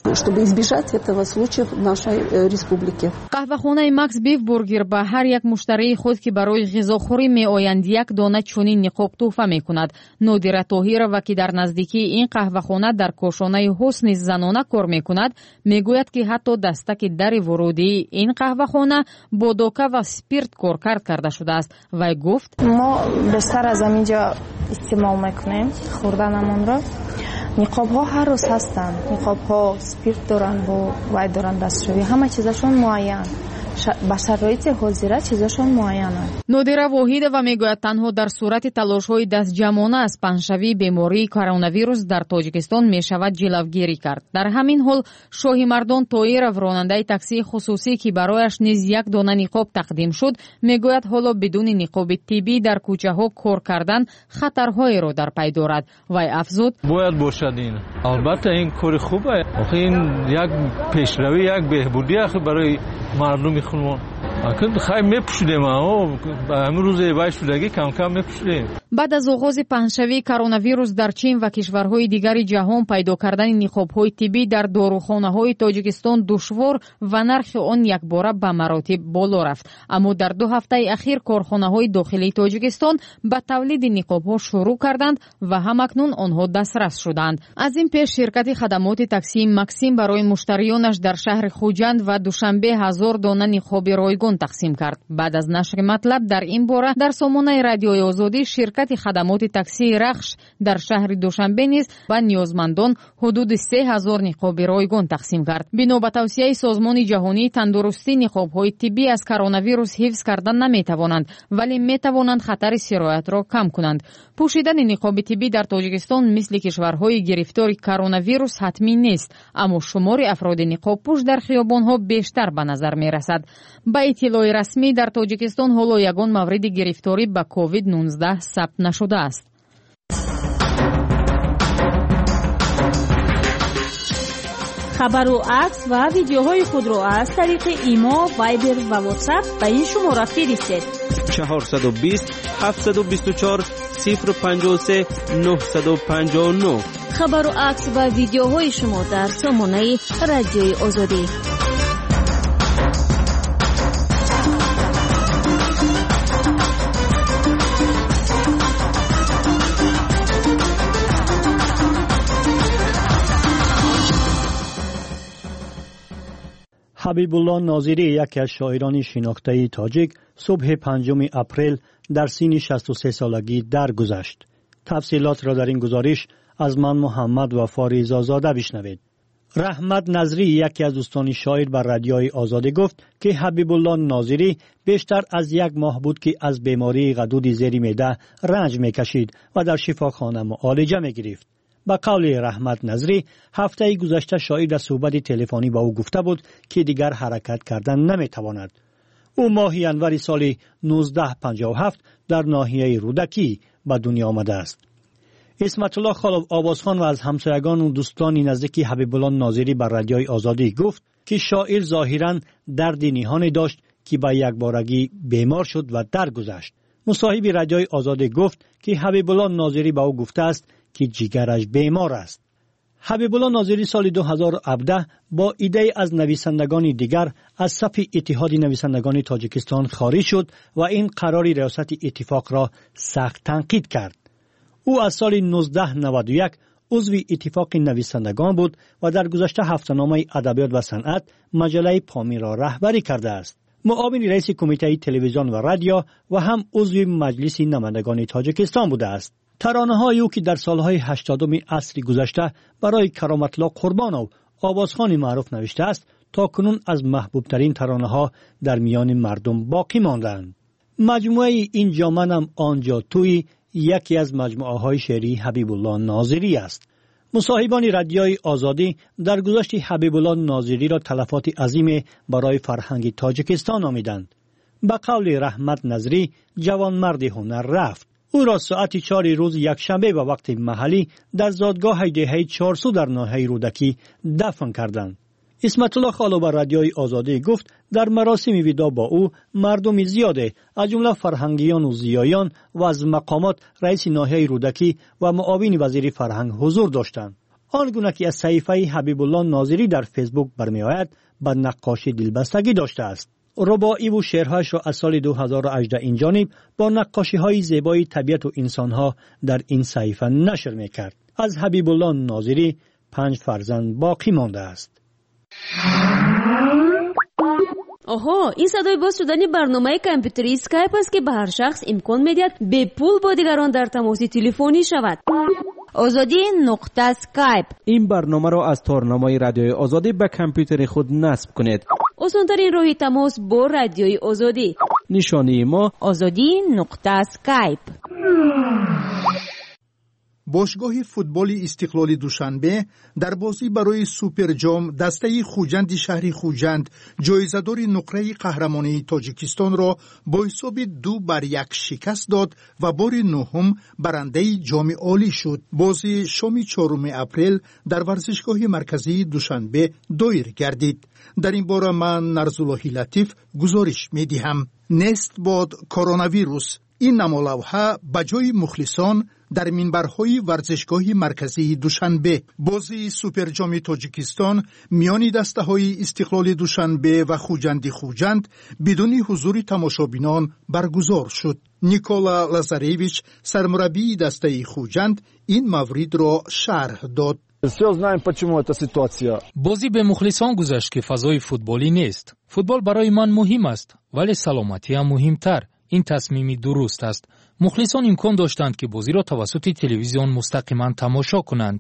Speaker 18: قهوه‌خانه مکس بیف برگر به هر یک مشتری خود که برای غذاخوری می‌آیند یک دانه چنین نقاب تحفه می‌کند. نادره طاهر و که در نزدیکی این قهوه‌خانه در کاشانه حسن زنانه کار می‌کند، می‌گوید که حتی دستک در ورودی این قهوه‌خانه با داکه و اسپریت کارکرد کرده شده است. و گفت
Speaker 22: ما بیشتر از اینجا استعمال میکنیم خوردنمون را. نقاب ها هر روز هستن، نقاب ها اسپریت دارن، با وای دارن دستشویی، همه چیزشون معین، به شرایط حاضره چیزشون معینه.
Speaker 18: نادره واحد و میگوید تنها در صورت تلاش های دست جمعانه از پهن‌شوی بیماری کرونا ویروس در تاجیکستان می شود جلوگیری کرد. در همین حال شاهی مردان طاهر راننده تاکسی خصوصی که برایش نیز یک دانه نقاب تقدیم شد میگوید حالا بدون نقاب طبی در کوچه ها کار کردن خطرهایی را در پی دارد. وی افزود
Speaker 23: باید باشد این. البته این کار خوبه. آخه این یک پیشروی، یک بهبودی است برای مردم خودمون. اکن خیلی میپوشیدیم ها امروز وای شدگی کم کم میپوشیدیم.
Speaker 18: بعد از آغاز پهنشوی کرونا ویروس در چین و کشورهای دیگر جهان پیدا کردن نقاب‌های طبی در داروخانه‌های تاجیکستان دشوار و نرخ آن یکباره به مراتب بالا رفت. اما در دو هفته اخیر کارخانه‌های داخلی تاجیکستان به تولید نقاب‌ها شروع کردند و همکنون آنها دسترس شدند. از این پیش شرکت خدمات تاکسی ماکسیم برای مشتریانش در شهر خوجند و دوشنبه هزار دانه نقاب رایگان تقسیم کرد. بعد از نشر مطلب در این باره در سامانه رادیوی آزادی شرکت خدمات تاکسی رخش در شهر دوشنبه نیز به نیازمندان حدود سه هزار نقاب رایگان تقسیم کرد. بنا به توصیه سازمان جهانی تندرستی نقاب‌های طبی از کرونا ویروس حفظ کردن نمی‌توانند ولی می‌توانند خطر سرایت را کم کنند. پوشیدن نقاب طبی در تاجیکستان مثل کشورهای گرفتار کرونا ویروس حتمی نیست، اما شمار افراد نقاب پوش در خیابان‌ها بیشتر به نظر می‌رسد. با اطلاع رسمی در تاجیکستان حالا یگان مورد گرفتاری به کووید نوزده ثبت نشده است.
Speaker 2: خبر و عکس و ویدیوهای خود را از طریق ایما، وایبر و واتساپ به این شماره فرستید.
Speaker 16: چهارصد و بیست هفتصد و بیست و چهار صفر پنجاه و سه نهصد و پنجاه و نه.
Speaker 1: خبر و عکس و ویدیوهای شما در سامانه رادیوی آزادی.
Speaker 7: حبیب الله ناظری یکی از شاعران شناخته تاجیک صبح پنجم اپریل در سن شصت و سه سالگی درگذشت. تفصیلات را در این گزارش از من محمد وفا رضازاده بشنوید. رحمت نظری یکی از دوستان شاعر بر رادیوی آزادی گفت که حبیب الله ناظری بیشتر از یک ماه بود که از بیماری غدود زیر معده رنج میکشید و در شفاخانه معالجه میگرفت. با قول رحمت نظری هفته گذشته شاعر در صحبت تلفنی با او گفته بود که دیگر حرکت کردن نمیتواند. او ماه ینور سال نوزده پنجاه و هفت در ناحیه رودکی به دنیا آمده است. اسمت الله خالو آوازخان و از همسایگان و دوستان نزدیک حبیب الله ناظری بر رادیوی آزادی گفت که شاعر ظاهراً درد نهانی داشت که با یک بارگی بیمار شد و درگذشت. مصاحب رادیوی آزادی گفت که حبیب الله ناظری با او گفته است که جگرش بیمار است. حبیب الله ناظری سال دو هزار و هفده با ایده از نویسندگان دیگر از صف اتحاد نویسندگان تاجیکستان خارج شد و این قرار ریاست اتفاق را سخت تنقید کرد. او از سال نوزده نود و یک عضو اتفاق نویسندگان بود و در گذشته هفته‌نامه ادبیات و صنعت مجله پامی را رهبری کرده است. معاون رئیس کمیته تلویزیون و رادیو و هم عضو مجلس نمایندگان تاجیکستان بوده است. ترانه‌های او که در سالهای هشتادم عصر گذشته برای کرامت الله قربانو آوازخوان معروف نوشته است تا کنون از محبوبترین ترانه‌ها در میان مردم باقی ماندند. مجموعه این جامنم آنجا توی یکی از مجموعه‌های شعری حبیب الله ناظری است. مصاحبان رادیوی آزادی در گذشت حبیب الله ناظری را تلفات عظیم برای فرهنگ تاجیکستان نامیدند. به قول رحمت نظری جوانمرد هنر رفت. او را ساعت چهار روز یکشنبه و وقت محلی در زادگاه دهه چهارصد در ناحیه رودکی دفن کردند. اسمت الله خالو بر رادیوی آزادی گفت در مراسم ودا با او مردم زیاده از جمله فرهنگیان و زیایان و از مقامات رئیس ناحیه رودکی و معاون وزیر فرهنگ حضور داشتند. آنگونه که از صحیفه حبیب الله ناظری در فیسبوک برمیآید به نقاشی دلبستگی داشته است. رباعی و شعرهایش را از سال دو هزار و هجده این جانب با نقاشی های زیبای طبیعت و انسانها در این صحیفه نشر میکرد. از حبیب الله ناظری پنج فرزند باقی مانده است.
Speaker 1: آها، این صدای باز شدن برنامه کامپیوتری اسکایپ است که به هر شخص امکان میدهد به پول با دیگران در تماس تلفنی شود. آزادی نقطه اسکایپ.
Speaker 16: این برنامه را از تارنمای رادیوی آزادی به کامپیوتر خود نصب کنید.
Speaker 1: آسان‌ترین راه تماس با رادیوی آزادی.
Speaker 16: نشانی ما
Speaker 1: آزادی نقطه اسکایپ.
Speaker 5: باشگاه فوتبال استقلال دوشنبه در بازی برای سوپرجام دسته خوجند شهر خوجند جایزه‌دار نقره قهرمانی تاجیکستان را با حساب دو بر یک شکست داد و بار نهم برنده جام عالی شد. بازی شام چهارم اپریل در ورزشگاه مرکزی دوشنبه دایر گردید. در این باره من نرزاللهی لطیف گزارش می‌دهم. نست باد کرونا ویروس. این نمالوها به جای مخلصان در منبرهای ورزشگاه مرکزی دوشنبه بازی سوپرجام تاجیکستان میان دسته های استقلال دوشنبه و خوجند خوجند بدون حضور تماشابینان برگزار شد. نیکولا لازارویچ سرمربی دسته خوجند این مورد را شرح داد.
Speaker 4: بازی به مخلصان گذشت که فضای فوتبالی نیست. فوتبال برای من مهم است ولی سلامتی هم مهمتر. این تصمیمی درست است. مخلصان امکان داشتند که بازی را توسط تلویزیون مستقیما تماشا کنند.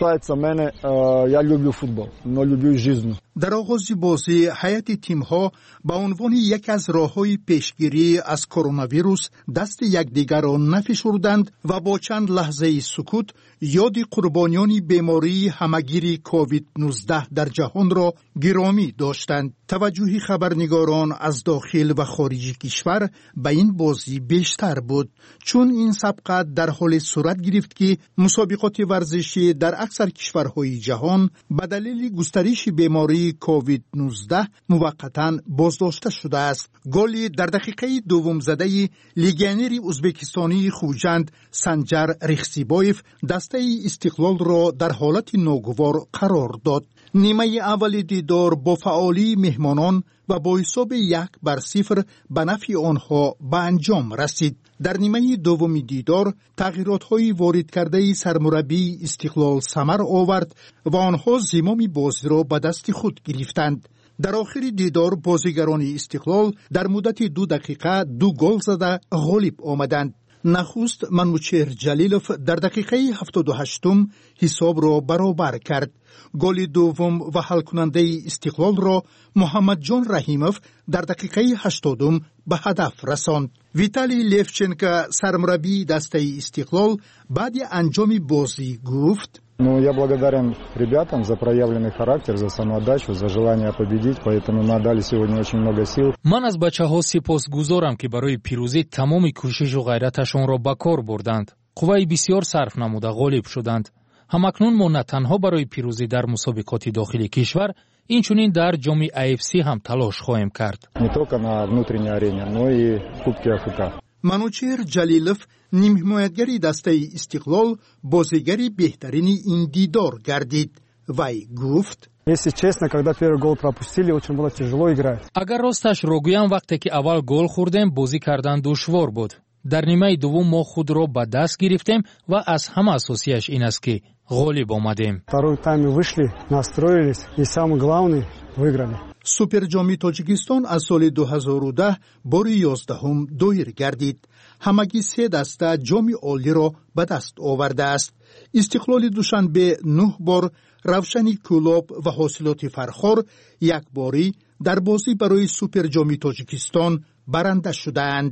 Speaker 5: در آغاز بازی هیئت تیم‌ها به عنوان یک از راه‌های پیشگیری از کرونا ویروس دست یکدیگر را نفشردند و با چند لحظه سکوت یاد قربانیان بیماری همگیر کووید نوزده در جهان را گرامی داشتند. توجه خبرنگاران از داخل و خارج کشور به این بازی بیشتر بود، چون این سبقت در حال صورت گرفت که مسابقات ورزشی در اکثر کشورهای جهان به دلیل گسترش بیماری کووید نوزده موقتا بازداشته شده است. گلی در دقیقه دوم زده لیگیونر ازبکستانی خوجند سنجر رخسیبایف دسته استقلال را در حالت ناگوار قرار داد. نیمه اول دیدار با فعالی مهمانان و با حساب یک بر صفر به نفع آنها به انجام رسید. در نیمه دوم دیدار تغییرات‌های وارد کرده سرمربی استقلال ثمر آورد و آنها زمام بازی را به دست خود گرفتند. در آخر دیدار بازیگران استقلال در مدت دو دقیقه دو گل زده غالب آمدند. نخست منوچهر جلیلوف در دقیقه هفتاد و هشتم حساب را برابر کرد. گل دوم و حل کننده استقلال را محمد جان رحیموف در دقیقه هشتادم به هدف رساند. ویتالی لیفچنکو سرمربی دسته استقلال بعد انجام بازی گفت:
Speaker 6: Ну, я благодарен ребятам за проявленный характер, за самоотдачу, за желание победить, поэтому мы отдали сегодня очень много сил.
Speaker 4: من از بچه‌ها سپاسگزارم که برای پیروزی تمام کوشش و غیرتشان را به کار بردند. قوای بسیار صرف نموده غالب شدند. همکنون ما نه تنها برای پیروزی در مسابقات داخلی کشور، اینچنین در جام ای اف سی هم تلاش خواهیم کرد.
Speaker 6: Не только на внутренней арене, но и в Кубке АФК.
Speaker 5: منوچهر جلیلوف نیم حمایتگری دسته استقلال بازیگری بهترین این دیدار گردید. وی گفت:
Speaker 6: Если честно, когда первый гол пропустили, очень было тяжело играть.
Speaker 4: اگر راستش رو گویم وقتی که اول گل خوردیم بازی کردن دشوار بود. در نیمه دوم ما خود را به دست گرفتیم و از همه اساسیش این است که غالب آمدیم.
Speaker 6: Второй тайм вышли, настроились и самое главное выиграли.
Speaker 5: سوپرجام تاجیکستان از سال دو هزار و ده بار یازدهم دایر گردید. همگی سه دسته جام عالی را به دست آورده است. استقلال دوشنبه نه بار، روشنی کلوب و حاصلات فرخار یک باری در بازی برای سوپرجام تاجیکستان برنده شدند.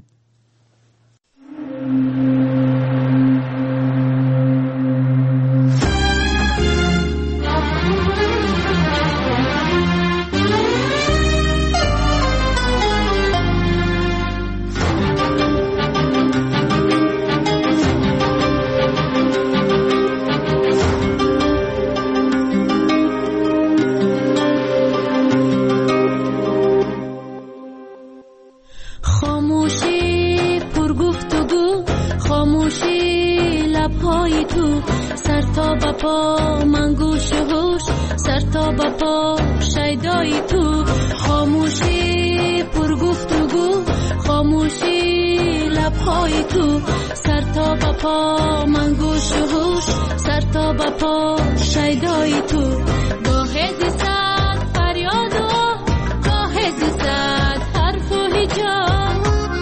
Speaker 9: پا من گوش و هوش سر تا با پا شیدای تو خاموشی پر گفتگو خاموشی لبهای تو سر تا با پا من گوش و هوش سر تا با پا شیدای تو گاه زیستد فریاد و گاه زیستد حرف و هجاب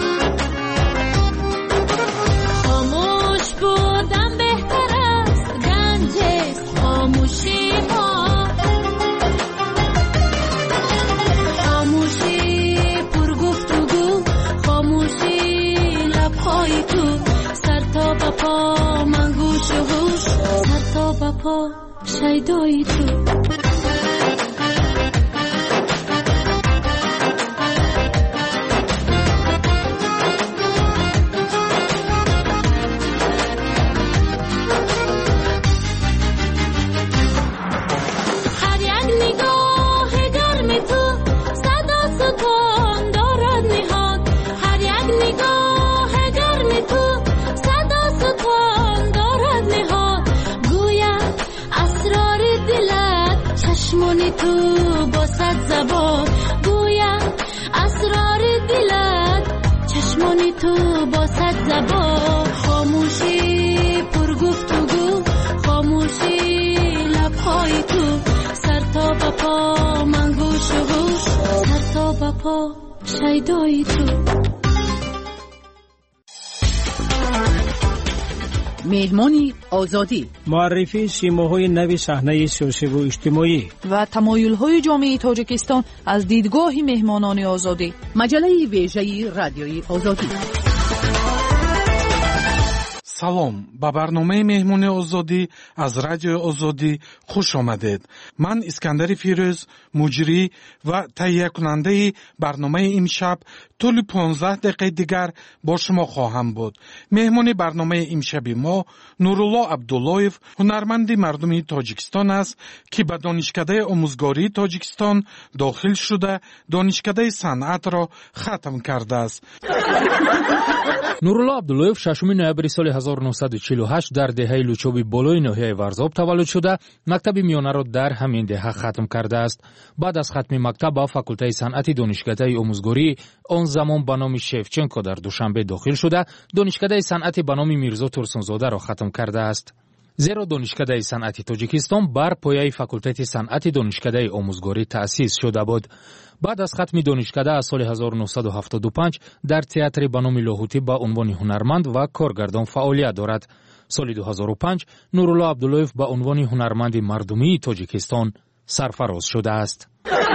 Speaker 9: خاموش بودن بهتر است گنج خاموشی ها خاموشی پر گفتگو خاموشی لبهای تو سر تا با پا من گوش و هوش پا شیدای تو تو با صد زبان گویم اسرار دلت چشمانی تو با صد زبان خاموشی پر گفتگو خاموشی لبهای تو سر تا به پا من گوش و گوش سر تا به پا شیدای تو
Speaker 8: مهمانی آزادی
Speaker 7: معرفی سیماهای نوی صحنه سیاسی و اجتماعی
Speaker 8: و تمایل‌های جامعه تاجیکستان از دیدگاه مهمانان آزادی مجله ویژه رادیوی آزادی.
Speaker 11: سلام، با برنامه مهمون آزادی از رادیو آزادی خوش آمدید. من اسکندر فیروز مجری و تهیه کننده برنامه امشب طول پانزده دقیقه دیگر با شما خواهم بود. مهمون برنامه امشب ما نورالله عبداللهیف هنرمند مردمی تاجیکستان است که به دانشکده آموزگاری تاجیکستان داخل شده دانشکده صنعت را ختم کرده است.
Speaker 4: نورالله عبداللهیف ششم نوامبر سال هزار و نهصد و چهل و هشت در دهه لوچوبی بالای ناحیه ورزاب تولد شده مکتب میانه را در همین دهه ختم کرده است. بعد از ختم مکتب با فاکولته صنعتی دانشکده آموزگاری آن زمان به نام شفچنکو در دوشنبه داخل شده دانشکده صنعتی به نام میرزا ترسونزاده را ختم کرده است. زیرا دانشکده صنعتی تاجیکستان بر پایه فاکولته صنعتی دانشکده آموزگاری تأسیس شده بود. بعد از ختم دانشکده از سال هزار و نهصد و هفتاد و پنج در تئاتر به نام لاهوتی با عنوان هنرمند و کارگردان فعالیت دارد. سال دو هزار و پنج نورالله عبداللهیف به عنوان هنرمند مردمی تاجیکستان سرفراز شده است.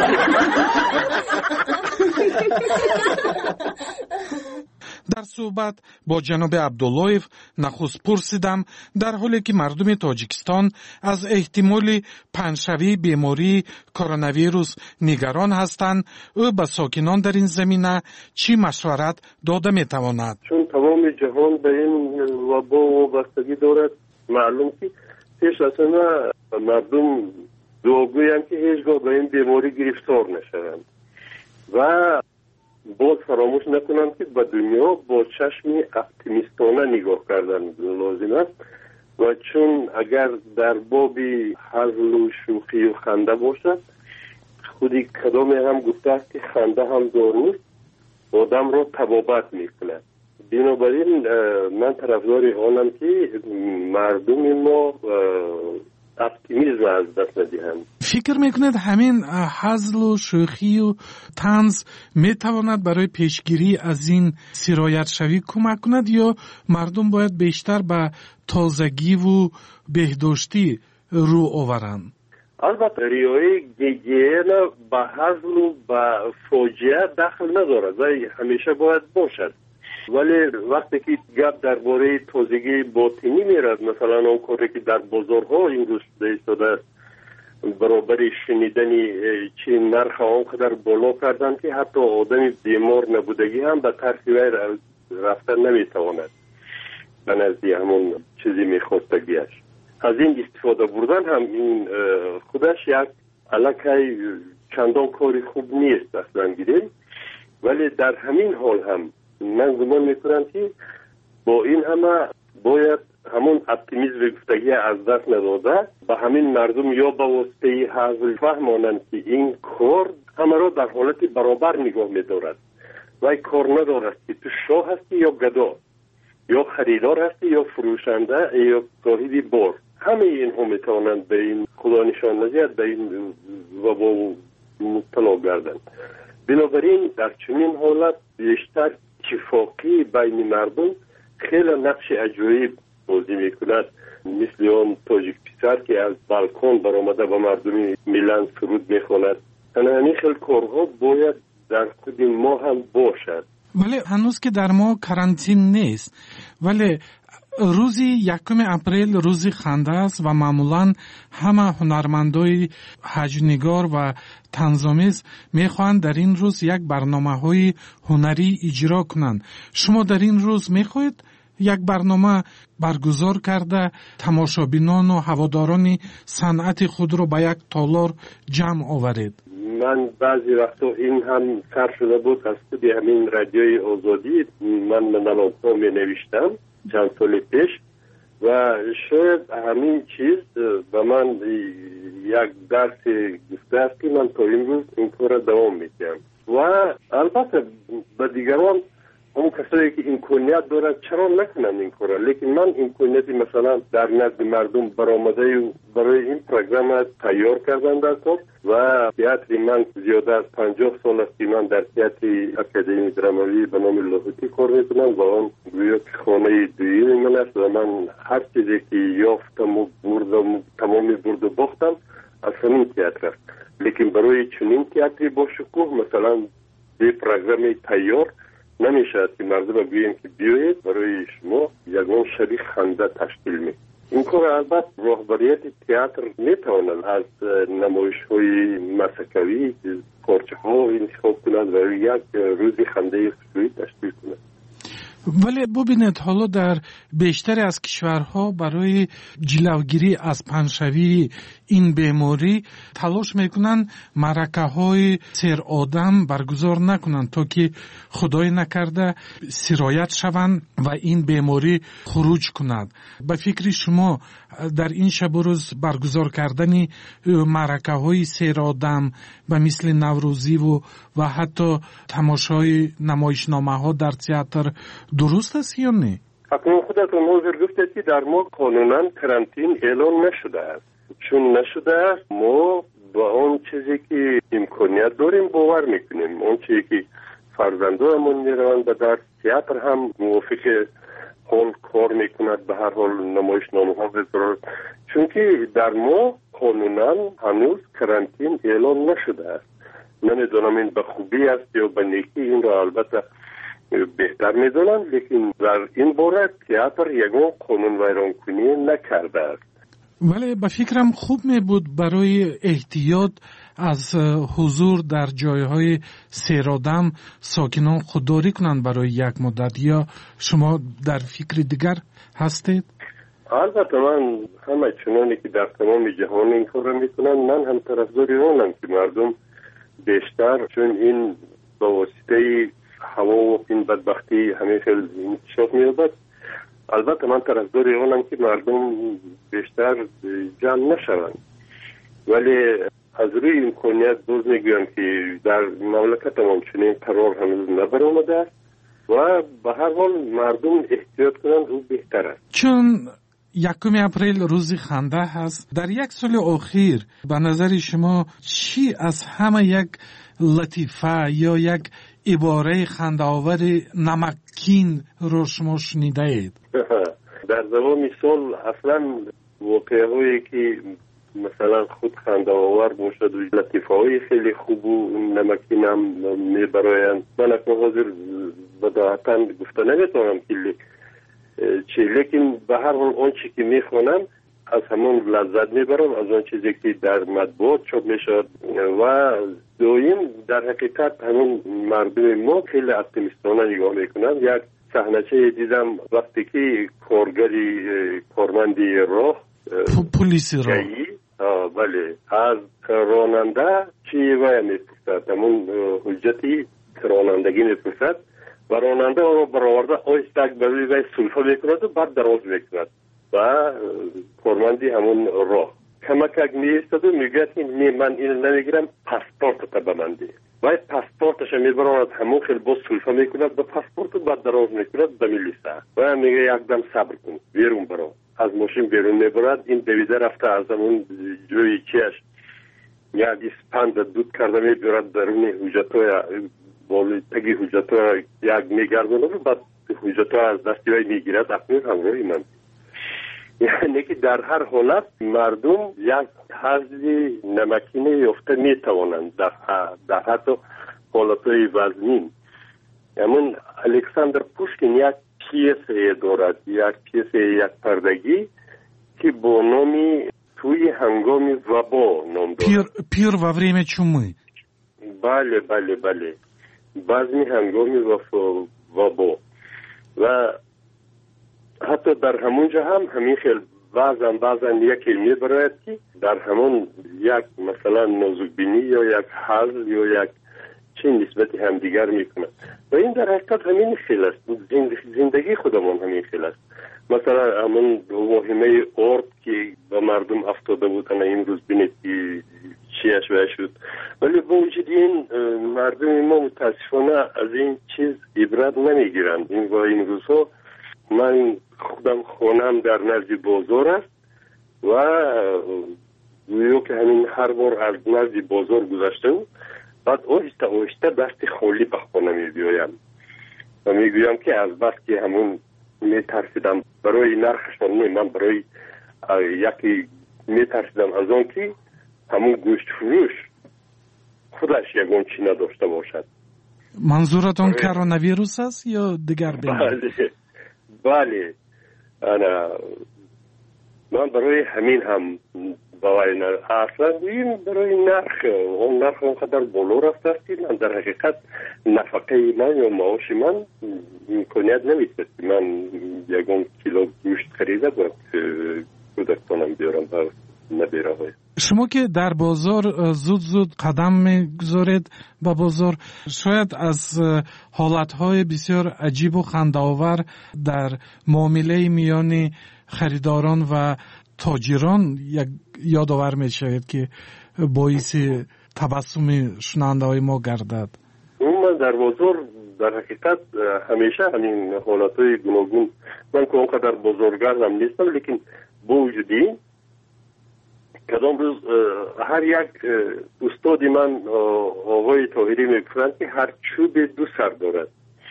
Speaker 11: در صحبت با جناب عبداللهیف نخست پرسیدم در حالی که مردم تاجیکستان از احتمال پنجشوی بیماری کرونا ویروس نگران هستند او به ساکنان در این زمینه چی مشورت داده می تواند؟
Speaker 12: چون تمام جهان به این وبا وابستگی دارد معلوم که پیش از همه مردم دعاگویند که هیچگاه به این بیماری گرفتار نشوند و باز فراموش نکنم که به دنیا با چشم اپتیمیستانه نگاه کردن لازم است و چون اگر در باب هزل و شوخی و خنده باشد خودی کدام هم گفته است که خنده هم داروست آدم را تبابت میکند. بنابراین من طرفدار آنم که مردم ما اپتیمیزم از دست ندهند.
Speaker 11: فکر میکنید همین هزل و شوخی و طنز میتواند برای پیشگیری از این سرایت شوی کمک کند یا مردم باید بیشتر به تازگی و بهداشتی رو آورند؟
Speaker 12: البته ریای گیگین به هزل و به فاجعه دخل ندارد و همیشه باید باشد، ولی وقتی که گپ درباره تازگی باطنی میرد مثلا اون کاری که در بازارها این روز ایستاده برابر شنیدن چی نرخ آنقدر بالا کردن که حتی آدم بیمار نبودگی هم به طرف وی رفتن نمیتواند به نزد همون چیزی میخواستگیش. از این استفاده بردن هم این خودش یک علاقه چندان کاری خوب نیست اصلا گیریم، ولی در همین حال هم من گمان میکنم که با این همه باید همون اپتیمیزم گفتگی از دست نداده به همین مردم یا با واسطه حاضر فهمانند که این کار همه را در حالت برابر نگاه میدارد و کار ندارد که تو شاه هستی یا گدا یا خریدار هستی یا فروشنده یا صاحب بار. همه اینها میتوانند به این خدا نشان ندهد به این وبا مبتلا گردند. بنابراین در چنین حالت بیشتر اتفاقی بین مردم خیلی نقش عجیب بازی میکند، مثل اون تاجیک پسر که از بالکن برآمده و مردمی میلان سرود میخواند. همین خیلی کارها باید در خود ما هم باشد.
Speaker 11: ولی هنوز که در ما کرانتین نیست، ولی روزی یکم اپریل روزی خنده است و معمولا همه هنرمندای حجنگار و طنزآمیز میخواهند در این روز یک برنامه‌های هنری اجرا کنند. شما در این روز میخواهید یک برنامه برگزار کرده تماشابینان و هواداران صنعت خود را به یک تالار جمع آورید؟
Speaker 12: من بعضی وقتا این هم سر شده بود از به همین رادیوی آزادی من منالانتا می نوشتم چند سال پیش و شاید همین چیز به من یک درس گفته است که من تا این روز این کار دوام میدم و البته به دیگران اون کسایی که امکانیت دارن چرا نکنن این کارا، لیکن من امکانیتی مثلا در نزد مردم برآمده برای این پروگرام تیار کردن در کار و تئاتر من زیاده از پنجاه سال است که من در تئاتر اکادمی درامایی به نام لاهوتی کار میکنم و آن گویا که خانه دویی من است و من هر چیزی که یافتم و بردم تمامی برد و باختم از همین تئاتر است. لیکن برای چنین تئاتری با شکوه مثلا به پروگرام تیار نمیشه که مردم بگوییم که بیایید برای شما یگان شبیه خنده تشکیل می. این کار البته رهبریت تئاتر میتواند از نمایش های مسکوی پارچه ها انتخاب کنند و یک روزی خنده خصوصی تشکیل کنند.
Speaker 11: ولی ببینید حالا در بیشتر از کشورها برای جلوگیری از پنشوی این بیماری تلاش میکنن معرکه های سیر آدم برگزار نکنن تا که خدای نکرده سرایت شوند و این بیماری خروج کند. به فکر شما در این شب و روز برگزار کردن معرکه های سیر آدم به مثل نوروزی و و حتی تماشای نمایشنامه ها در تئاتر درست است یا نه؟
Speaker 12: اکنون خودتون حاضر گفتید که در ما قانونا کرانتین اعلان نشده است. چون نشده است ما با اون چیزی که امکانیت داریم باور میکنیم. اون چیزی که فرزندانمون میروند و در تئاتر هم موافق حال کار میکند به هر حال نمایشنامه ها بذارد. چون که در ما قانونا هنوز کرانتین اعلان نشده است. نمیدونم این به خوبی است یا به نیکی، این را البته بهتر میدونم، لیکن در این باره تئاتر یگان قانون ویران کنی نکرده است.
Speaker 11: ولی به فکرم خوب می بود برای احتیاط از حضور در جایهای سیرآدم ساکنان خودداری کنند برای یک مدت، یا شما در فکر دیگر هستید؟
Speaker 12: البته من همه چنانی که در تمام جهان این کار را میکنن، من هم طرفدار اونم که مردم بیشتر، چون این با واسطه هوا و این بدبختی همیشه انتشار می‌یابد، البته من طرفدار اونم که مردم بیشتر جمع نشوند، ولی از روی امکانیت باز میگویم که در مملکت ما چنین قرار هنوز نبرآمده است و به هر حال مردم احتیاط کنند او بهتر است.
Speaker 11: چون یکم اپریل روزی خنده هست، در یک سال اخیر به نظر شما چی از همه یک لطیفه یا یک عباره خنده‌آور نمکین رو شما شنیده اید؟
Speaker 12: در زمان سال اصلا واقعه هایی که مثلا خود خنده‌آور باشد و لطیفه های خیلی خوب و نمکین هم میبرایند، من اکنون حاضر بداعتا گفته نمیتونم که چی، لیکن به هر حال اون چی که میخوانم از همون لذت میبرم، از اون چیزی که در مطبوعات چاپ میشد و دویم در حقیقت همون مردم ما خیلی اپتیمیستانه نگاه میکنن. یک صحنه دیدم وقتی که کارگری کارمندی راه
Speaker 11: پلیسی راه
Speaker 12: بله از راننده چی وای میپرسد، همون حجتی رانندگی میپرسد و راننده رو برآورده آیستک بروی وی سلفه میکند و بعد دراز میکند و کارمندی همون راه کمکک میستد و میگوید که من این نمیگیرم، پاسپورت تا به من ده و پاسپورتش میبراند همون خیلی باز سلفه میکند به پاسپورت و بعد دراز میکند به میلیسه و میگه یک دم صبر کن بیرون برو. از ماشین بیرون میبرد، این دویده رفته از همون جوی چیش یک اسپند دود کرده میبرد درون حجتای بالی تگی حجتای یک میگردونه و بعد حجتای از دستی وی میگیرد اکنون همراهی من. یعنی که در هر حالت مردم یک حضی نمکینه یافته میتوانند در, در حتی حالتهای وزنین. همون الکساندر پوشکین یک پیسه دارد، یک پیسه یک پردگی که با نامی توی هنگام وبا نام دارد.
Speaker 11: پیر, پیر و وریم چومی.
Speaker 12: بله بله بله بعضی هنگام وبا و حتی در همونجا هم همین خیلی بعضا بعضا یکی میبراید که در همون یک مثلا نازکبینی یا یک حزل یا یک چه نسبتی هم دیگر میکنه و این در حقیقت همین خیلی است. زندگی خودمون همین خیلی است. مثلا همون مهمه ارد که به مردم افتاده بودن امروز بینید که چیش وای شد، ولی با وجود این مردم ما متاسفانه از این چیز عبرت نمیگیرند. این و این روزها من خودم خونم در نزد بازار است و گویا که همین هر بار از نزد بازار گذشتم بعد آهسته آهسته دست خالی به خانه می بیایم و می گویم که از بس که همون می ترسیدم برای نرخشان نه، من برای یکی می ترسیدم از آن که همون گوشت فروش خودش یکون چی نداشته باشد.
Speaker 11: منظورتون کرونا ویروس است یا دیگر بیماری؟
Speaker 12: بله بله انا من برای همین هم باید اصلا بیم برای نرخ اون نرخ اونقدر بالا رفته است من در حقیقت نفقه من یا معاش من امکانیت نمیده من یکون کیلو گوشت خریده باید کودکانم بیارم و نبیره های.
Speaker 11: شما که در بازار زود زود قدم میگذارید با بازار، شاید از حالتهای بسیار عجیب و خنده‌آور در معامله میان خریداران و تاجران یادآور میشود که باعث تبسم شنونده های ما گردد.
Speaker 12: من در بازار در حقیقت همیشه همین حالتهای گوناگون، من که اونقدر بازارگردم نیستم، لیکن با وجودی کدام روز هر یک استادی من آقای طاهری میگفتند که هر چوب دو سر دارد.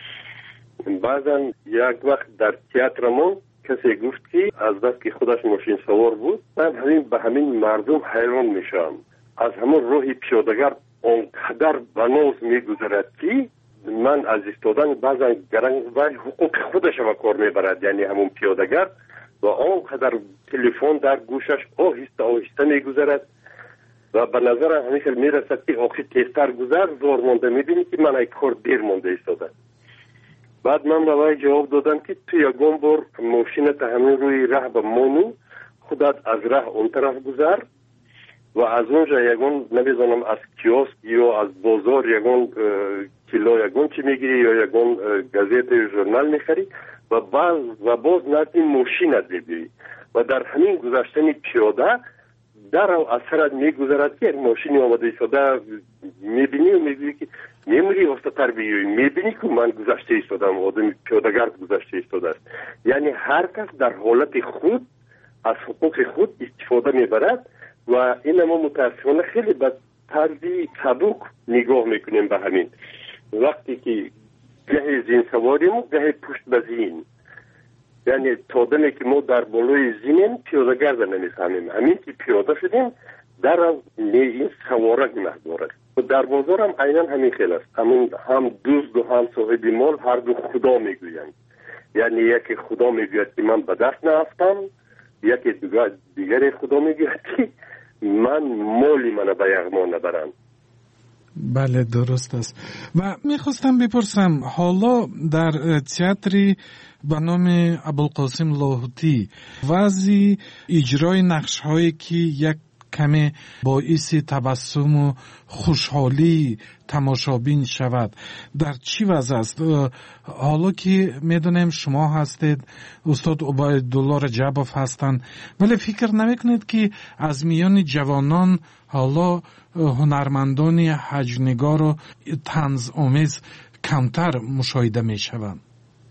Speaker 12: بعضا یک وقت در تئاتر ما کسی گفت که از بس که خودش ماشین سوار بود من همین به همین مردم حیران میشم، از همون راه پیاده‌گر اونقدر بناز میگذرد که من از ایستادن بعضا گرنگ و حقوق خودش به کار میبرد، یعنی همون پیاده‌گر و آنقدر تلفن در گوشش آهسته آهسته میگذرد و به نظر همیشه میرسد که آخی تیزتر گذر زور مانده، میبینی که من ای کار دیر مانده ایستاده. بعد من به جواب دادم که تو یکم بار ماشینت همین روی راه به مانو خودت از راه اون طرف گذر و از اونجا یکم نمیزنم از کیوسک یا از بازار یکم کیلو یکم چی میگیری یا یکم گازت یا ژورنال میخری و باز و باز نزد ماشینت میبینی و در همین گذشتن پیاده در اثرت میگذرد که ماشینی آمده ایستاده میبینی و میگویی که میموری افتادتر بیایی، میبینی که من گذشته ایستادم، آدم پیاده‌گرد گذشته ایستاده است. یعنی هر کس در حالت خود از حقوق خود استفاده میبرد و این ما متاسفانه خیلی به طرزی سبک نگاه میکنیم به همین وقتی که گه زین سواریم و گه پشت به زین، یعنی تا دمی که ما در بالای زینیم پیاده‌گرد نمیفهمیم، همین که پیاده شدیم در این سوارک محضور است. و در بازار هم عیناً همین خیلی است، همون هم دوست و هم صاحب مال هر دو خدا میگویند، یعنی یکی خدا میگوید که من به دست نرفتم، یکی دیگر دیگر خدا میگوید که من مالی من به یغما نبرم.
Speaker 11: بله درست است. و میخواستم بپرسم حالا در تئاتری به نام ابوالقاسم لاهوتی وضع اجرای نقش هایی که یک کمی باعث تبسم و خوشحالی تماشابین شود در چی وضع است؟ حالا که میدونیم شما هستید، استاد عبیدالله رجبوف هستند، ولی فکر نمیکنید که از میان جوانان حالا هنرمندان حجم‌نگار و طنز آمیز کمتر مشاهده میشوند؟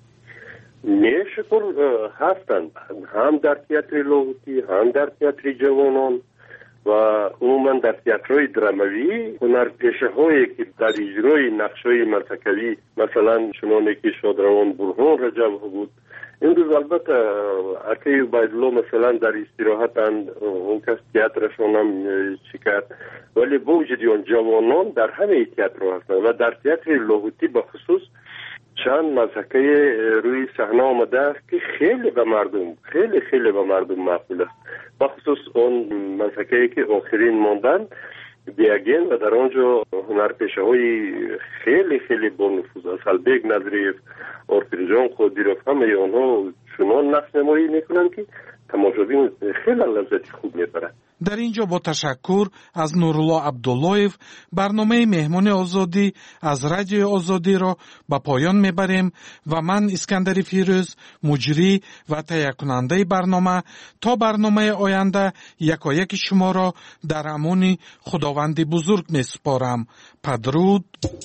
Speaker 12: نه شکر هستند، هم در تئاتر لاهوتی هم در تئاتر جوانان و عموما در تئاترهای دراموی هنرپیشه هایی که در اجرای نقش‌های مرتکبی مثلا چنانه که شادروان برهان رجب بود، این روز البته اکی عبیدالله مثلا در استراحتند، اون کس تئاترشون هم شکر، ولی با وجود اون جوانان در همه تئاتر هستند و در تئاتر لاهوتی به خصوص چند مسئله روی صحنه آمده است که خیلی به مردم خیلی خیلی به مردم معقول است، بخصوص اون مسئله که آخرین ماندن بیاگین و در آنجا هنرپیشه های خیلی خیلی با نفوذ است. البیگ نظریف، آرتریجان خودیروف، همه آنها چنان نقش نمایی میکنند که تماشابین خیلی لذت خوب میبرند.
Speaker 11: در اینجا با تشکر از نورالله عبداللهیف برنامه مهمان آزادی از رادیوی آزادی را به پایان میبریم و من اسکندر فیروز مجری و تهیه کننده برنامه تا برنامه آینده یکایک شما را در امان خداوند بزرگ میسپارم. پدرود.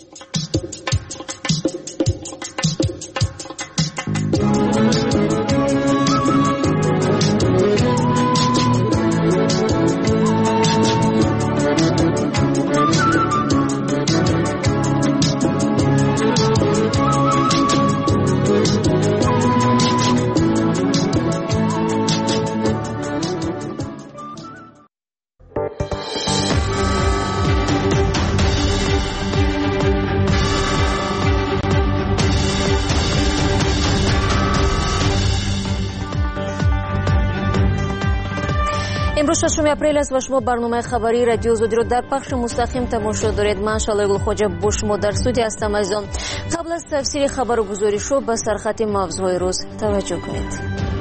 Speaker 1: امروز ششم اپریل است و شما برنامه خبری رادیو آزادی را در پخش مستقیم تماشا دارید. من شالای گلخواجه با شما در استودیو هستم. عزیزان، قبل از تفسیر خبر و گزارش رو به سرخط موضوع روز توجه کنید.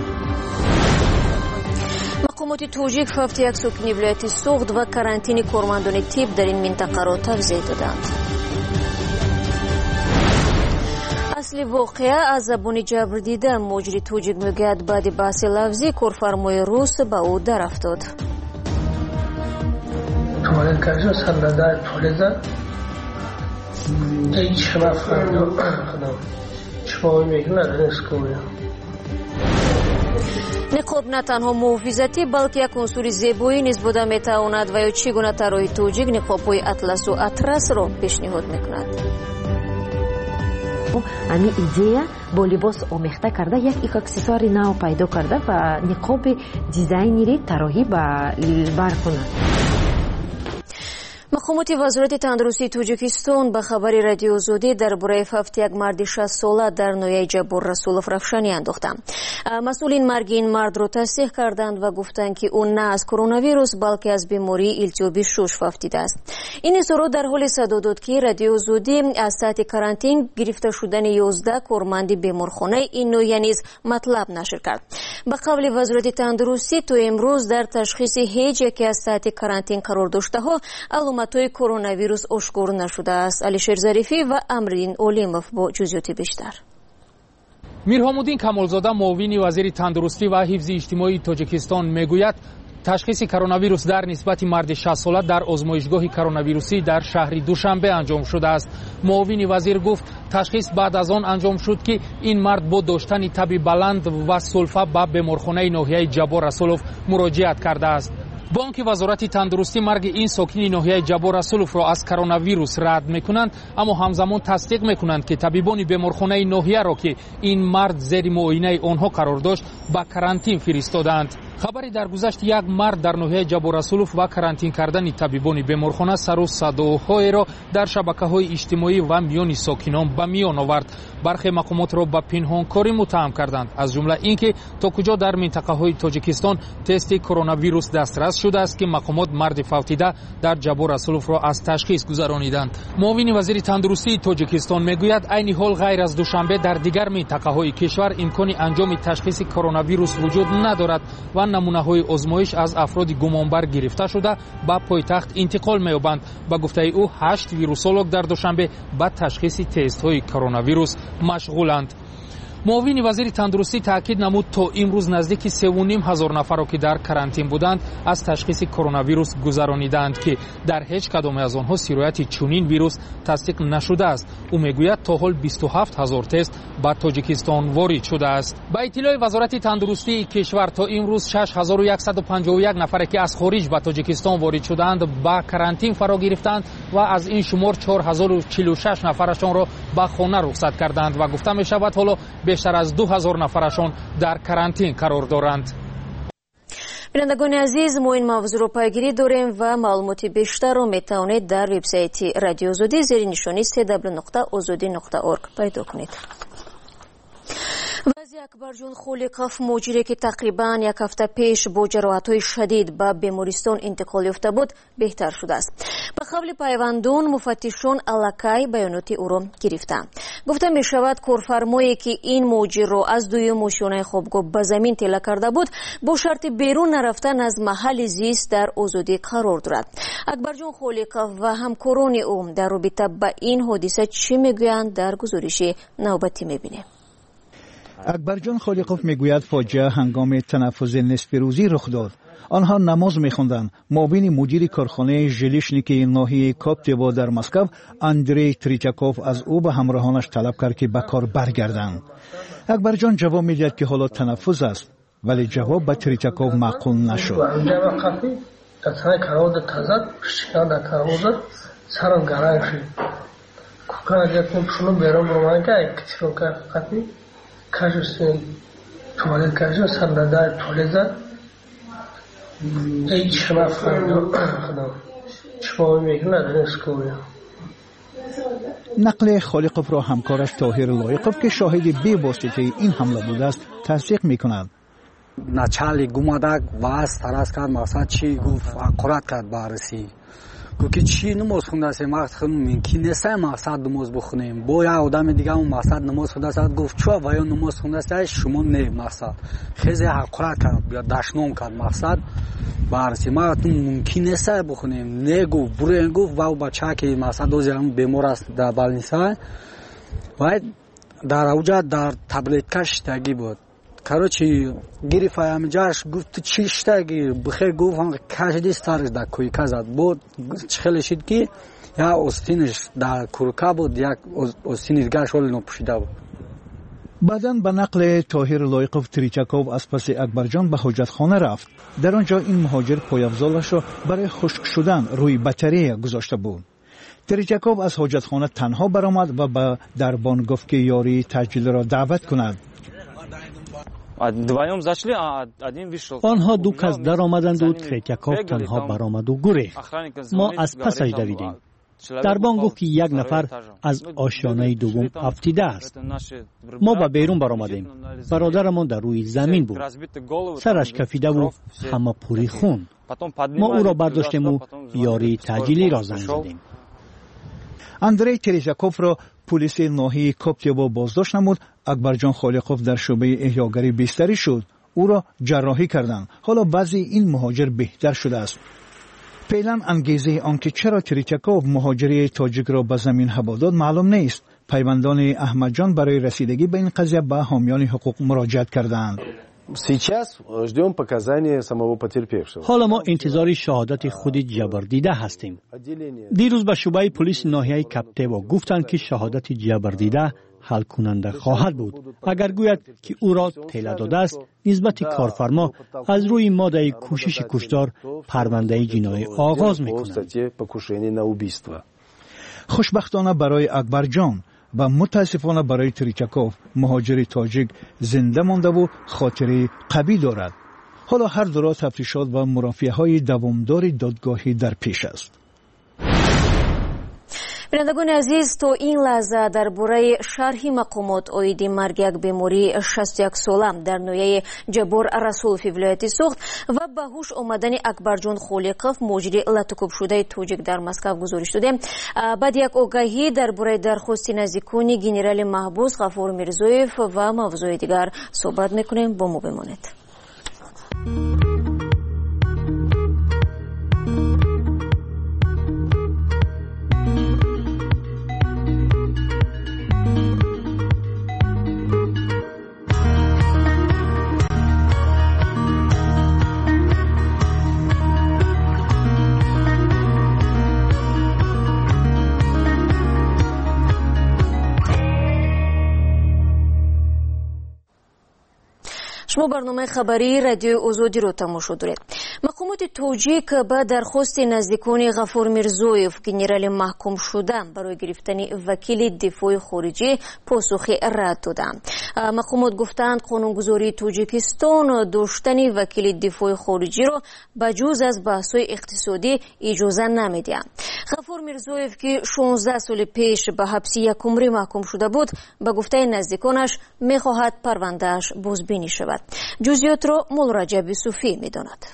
Speaker 1: مقامات توجیک в هفته یک ساکن ولایت سوغد و карантин کارمندان طب در این منطقه را توضیح دادند. اصل واقعه از زبان جبر دیده مجری توجیک میگوید بعد بحث لفظی کارفرمای روس به او در افتاد.
Speaker 3: توالت کجا سندادر توالت هیچ نفر خدام شما میگن نسکویا.
Speaker 1: نقاب نه تنها محافظتی بلکه یک عنصر زیبایی نیز بوده میتواند و یا چگونه طراحی توجیک نقاب‌های اطلس و اطرس را پیشنهاد میکند.
Speaker 13: امی ایده با لباس آمیخته کرده یک اکسسوار نو پیدا کرده و نقاب دیزاینری طراحی بر کند.
Speaker 1: مقامات وزارت تندرستی توجیکستان به خبر رادیو آزادی درباره فوت یک مرد شصت ساله در نویه جبور رسولوف روشنی انداختند. مسئولین مرگ این مرد را تصدیق کردند و گفتند که او نه از کرونا ویروس بلکه از بیماری التیابی شش فوتیده است. این اظهارات در حال صدا داد که رادیو آزادی از تحت карантин گرفته شدن یازده کارمند بیمارخانه این نویه نیز مطلب نشر کرد. به قول وزارت تندرستی تا امروز در تشخیص هیچ یکی از تحت карантин قرار داشته ها علامت‌های کرونا ویروس آشکار نشده است. علیشیر ظریفی و امرالدین اولیموف با جزئیات بیشتر.
Speaker 4: میرحمودین کمالزاده معاون وزیر تندرستی و حفظ اجتماعی تاجیکستان میگوید تشخیص کرونا ویروس در نسبت مرد شصت ساله در آزمایشگاه کرونا ویروسی در شهر دوشنبه انجام شده است. معاون وزیر گفت تشخیص بعد از آن انجام شد که این مرد با داشتن تب بلند و سلفه به بیمارخانه ناحیه جبور رسولوف مراجعت کرده است. بانک وزارت تندرستی مرگ این ساکن ناحیه جبور رسولوف را از کرونا ویروس رد میکنند، اما همزمان تصدیق میکنند که طبیبان بیمارخانه ناحیه را که این مرد زیر معاینه آنها قرار داشت به карантин فرستادند. خبری در گذشت یک مرد در ناحیه جبور رسولوف و карантин کردن طبیبان بیمارخانه سر و صداهای را در شبکه‌های اجتماعی و میان ساکنان به میان آورد. برخی مقامات را به پنهانکاری متهم کردند، از جمله اینکه تا کجا در منطقه‌های تاجیکستان تست کرونا ویروس دسترس شده است که مقامات مرد فوتیده در جبور رسولوف را از تشخیص گذرانیدند. معاون وزیر تندرستی تاجیکستان میگوید عین حال غیر از دوشنبه در دیگر منطقه‌های کشور امکان انجام تشخیص کرونا ویروس وجود ندارد و نمونه‌های آزمایش از افراد گمانبر گرفته شده به پایتخت انتقال می‌یابند. با گفته او هشت ویروسولوگ در دوشنبه به تشخیص تست‌های کرونا ویروس مشغولند. معاون وزیر تندرستی تاکید نمود تا امروز نزدیک سه و نیم هزار نفر را که در карантин بودند از تشخیص کرونا ویروس گذرانیدند که در هیچ کدام از آنها سرایت چنین ویروس تصدیق نشده است. او میگوید تا حال بیست و هفت هزار تست به تاجیکستان وارد شده است. با اطلاع وزارت تندرستی کشور تا امروز شش هزار و صد و پنجاه و یک نفر که از خارج به تاجیکستان وارد شدند به карантин فرا گرفتند و از این شمار چهار هزار و چهل و شش نفرشان را به خانه رخصت کردند و گفته می شود حالا بیشتر از دو هزار نفرشان در карантин قرار دارند.
Speaker 1: بینندگان عزیز، ما این موضوع رو پیگیری داریم و معلومات بیشتر رو میتوانید در وبسایت رادیو آزادی زیر نشانی سی دبلیو نقطه آزادی نقطه اورگ پیدا کنید. وزیر اکبرجان خالقов مجری که تقریبا یک هفته پیش با جراحت‌های شدید به بیمارستان انتقال یافته بود بهتر شده است. به قول پیوندان مفتشان الکی بیانات او را گرفتند. گفته می شود کارفرمایی که این مجری را از دویم ماشین‌های خوابگاه به زمین تله کرده بود با شرط بیرون نرفتن از محل زیست در آزادی قرار دارد. اکبرجان خالقов و همکاران او در رابطه با این حادثه چی میگویند در گزارش نوبتی میبینیم.
Speaker 5: اکبرجان خالقов میگوید فاجعه هنگام تنفس نصف روزی رخ داد. آنها نماز میخواندند. معاون مدیر کارخانه ژلیشنیکی ناحیه کاپتیوا در مسکو اندری تریچاکوف از او به همراهانش طلب کرد که به کار برگردند. اکبرجان جواب میدهد که حالا تنفس است، ولی جواب به تریچاکوف معقول نشد.
Speaker 3: кажется, туалет, кажется, сандада туалета. Эй, чма фарно, чма میگن ادرس کویا.
Speaker 5: نقل خالقов را همکارش طاهر لایقов که شاهد بی واسطه این حمله بوده است تصدیق میکند.
Speaker 14: начальник гумадак вас тарас кард мақсад чи гуфт аккурат кард барси گفت که چی نماز خونده است مقصد خونیم کی نیست مقصد نماز بخونیم با یا آدم دیگه اون مقصد نماز خونده است گفت چرا و یا نماز خونده است شما نه مقصد خیلی حقیقت کرد یا دشنام کرد مقصد بارسی ما تو ممکن نیست بخونیم نه گفت برو گفت و بچه که مقصد دوزیرم بیمار است در بالنیسا و در اوجا در تبلیت شدگی بود. короче گرفت همینجاش گفت تو چی شدگی بخیر گفت هم کشیدی ستارش در کوی کزد بود خیلی شد که یا استینش در کورکا بود یک استین دیگرش ولی نپوشیده بود.
Speaker 5: بعداً به نقل طاهر لایقов تریچاکوف از پس اکبرجان به حاجتخانه رفت. در آنجا این مهاجر پایافزالش را برای خشک شدن روی بطری گذاشته بود. تریچاکوف از حاجتخانه تنها برآمد و به دربان گفت که یاری تجلیل را دعوت کند.
Speaker 7: آنها دو کس در آمدند و تریچاکوف تنها برآمد و گریخت. ما از پسش دویدیم. دربان گفت که یک نفر از آشیانه دوم افتیده است. ما به بیرون برآمدیم. برادرمان در روی زمین بود. سرش کفیده و همه پوری خون. ما او را برداشتیم و یاری تجلیلی را زنگ زدیم.
Speaker 5: اندری تریچاکوف را پلیس ناحیه کاپتیوا بازداشت نمود. اکبرجان خالقов در شعبه احیاگری بستری شد. او را جراحی کردند. حالا وضع این مهاجر بهتر شده است. فعلا انگیزه آنکه چرا تریچاکوف مهاجری تاجیک را به زمین هوا داد معلوم نیست. پیوندان احمدجان برای رسیدگی به این قضیه به حامیان حقوق مراجعت کردند.
Speaker 7: حالا ما انتظار شهادت خود جبردیده هستیم. دیروز به شعبه پلیس ناحیه کاپتیوا گفتند که شهادت جبردیده حل کننده خواهد بود. اگر گوید که او را تله داده است، نسبت کارفرما از روی ماده کوشش کشتار پرونده جنایی آغاز می‌کند.
Speaker 5: خوشبختانه برای اکبرجان و متاسفانه برای تریچاکوف مهاجر تاجیک زنده مانده و خاطره قوی دارد. حالا هر دو را تفتیشات و مرافعه‌های دوامدار دادگاهی در پیش است.
Speaker 1: بینندگان عزیز، تا این لحظه درباره شرح مقامات عاید مرگ یک بیماری شصت و یک ساله در ناحیه جبور رسولف ولایت سوخت و به هوش آمدن اکبرجان خالقов مجری لاتوکوب شده تاجیک در مسکو گزارش دادیم. بعد یک آگاهی درباره درخواست نزدیکان گنرال محبوس غفور میرزویف و موضوع دیگر صحبت میکنیم. با ما بمانید. شما شما برنامه خبری رادیو آزادی رو تماشا دارید. مقامات توجیک به درخواست نزدیکان غفور میرزویف گنرال محکوم شده برای گرفتن وکیل دفاع خارجی پاسخ رد دادند. مقامات گفتند قانونگذاری تاجیکستان داشتن وکیل دفاع خارجی را بجز از بحث‌های اقتصادی اجازه نمیده. غفور میرزویف که شانزده سال پیش به حبس یک عمری محکوم شده بود، به گفته نزدیکانش میخواهد پروندهش بازبینی شود. جزئیات را مولا رجب یوسفی میداند.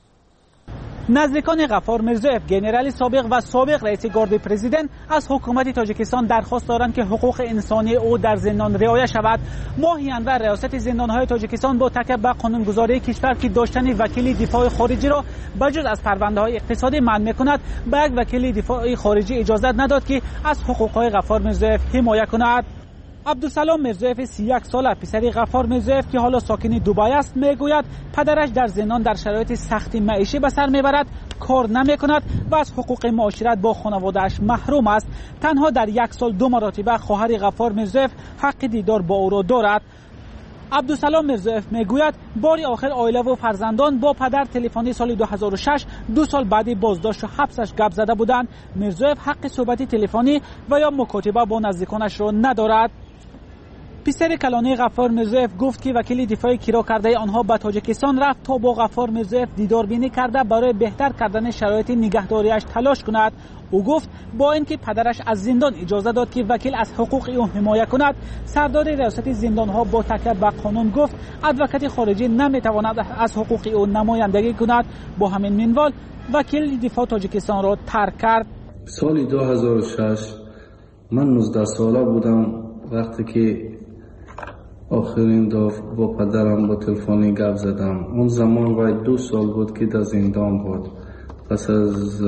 Speaker 15: نزدیکان غفور میرزویف گنرال سابق و سابق رئیس گارد پرزیدنت از حکومت تاجیکستان درخواست دارند که حقوق انسانی او در زندان رعایت شود. ماهی انور ریاست زندانهای تاجیکستان با تکیه به قانونگذاری کشور که داشتن وکیل دفاع خارجی را بجز از پرونده‌های اقتصادی منع می‌کند، به یک وکیل دفاع خارجی اجازه نداد که از حقوق‌های غفور میرزویف حمایت کند. عبدالسلام میرزویف سی و یک ساله پسر غفور میرزویف که حالا ساکن دبی است میگوید پدرش در زندان در شرایط سختی معیشی به سر میبرد، کار نمیکند و از حقوق معاشرت با خانواده‌اش محروم است. تنها در یک سال دو مرتبه خواهر غفور میرزویف حق دیدار با او را دارد. عبدالسلام میرزویف میگوید باری آخر عائله و فرزندان با پدر تلفنی سال دو هزار و شش دو سال بعد بازداشت و حبسش گپ زده بودند. میرزویف حق صحبت تلفنی و یا مکاتبه با نزدیکانش را ندارد. پسر کلانی غفور میرزویف گفت که وکیل دفاع کرا کرده آنها به تاجیکستان رفت تا با غفور میرزویف دیدار بینی کرده برای بهتر کردن شرایط نگهداریش تلاش کند. او گفت با اینکه پدرش از زندان اجازه داد که وکیل از حقوق او حمایت کند، سردار ریاست زندانها با تکیه به قانون گفت ادوکات خارجی نمیتواند از حقوق او نمایندگی کند. با همین منوال وکیل دفاع تاجیکستان را ترک کرد.
Speaker 17: سال دو هزار و شش من نوزده ساله بودم وقتی که آخرین دفعه با پدرم با تلفنی گپ زدم. اون زمان وای دو سال بود که در زندان بود. پس از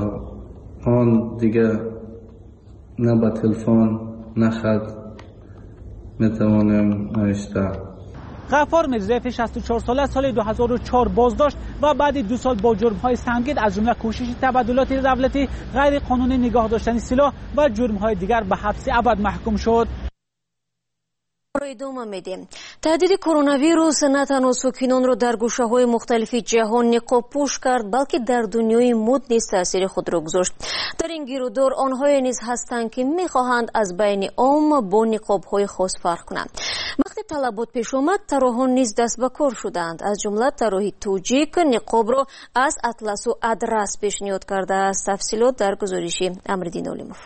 Speaker 17: آن دیگه نه با تلفن نه خط میتوانم نوشته.
Speaker 15: غفور میرزویف شصت و چهار ساله سال دو هزار و چهار بازداشت و بعد دو سال با جرم‌های سنگین از جمله کوشش تبادلات دولتی، غیر قانونی نگاه داشتن سلاح و جرم‌های دیگر به حبس ابد محکوم شد.
Speaker 1: ادامه میدیم. تهدید کرونا ویروس نه تنها ساکنان را در گوشه‌های مختلف جهان نقاب پوش کرد، بلکه در دنیای مد نیز تاثیر خود را گذاشت. در این گیرودار آنهایی نیز هستند که میخواهند از بین عام با نقاب‌های خاص فرق کنند. وقتی طلبات پیش آمد، طراحان نیز دست به کار شدند. از جمله طراح توجیک نقاب را از اطلس و ادرس پیشنهاد کرده است. تفصیلات در گزارش امردین اولیموف.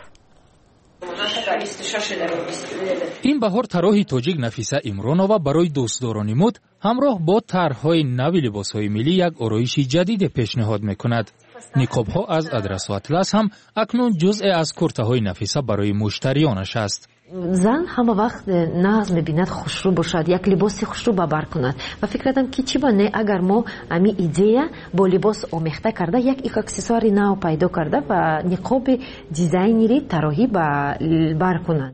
Speaker 4: این بهار طراح تاجیک نفیسه امرانова برای دوستداران مد همراه با طرح‌های نوی لباس‌های ملی یک آرایش جدید پیشنهاد می‌کند. نقاب‌ها از ادرس و اطلس هم اکنون جزء از کرته‌های نفیسه برای مشتریانش است.
Speaker 13: زن همه وقت ناز می‌بیند خوشرو باشد، یک لباس خوشرو ببر کند و فکر کردم که چی بانه اگر ما امی ایده با لباس آمیخته کرده یک اکسسوار نو پیدا کرده و نقاب دیزاینری طراحی بر کنند.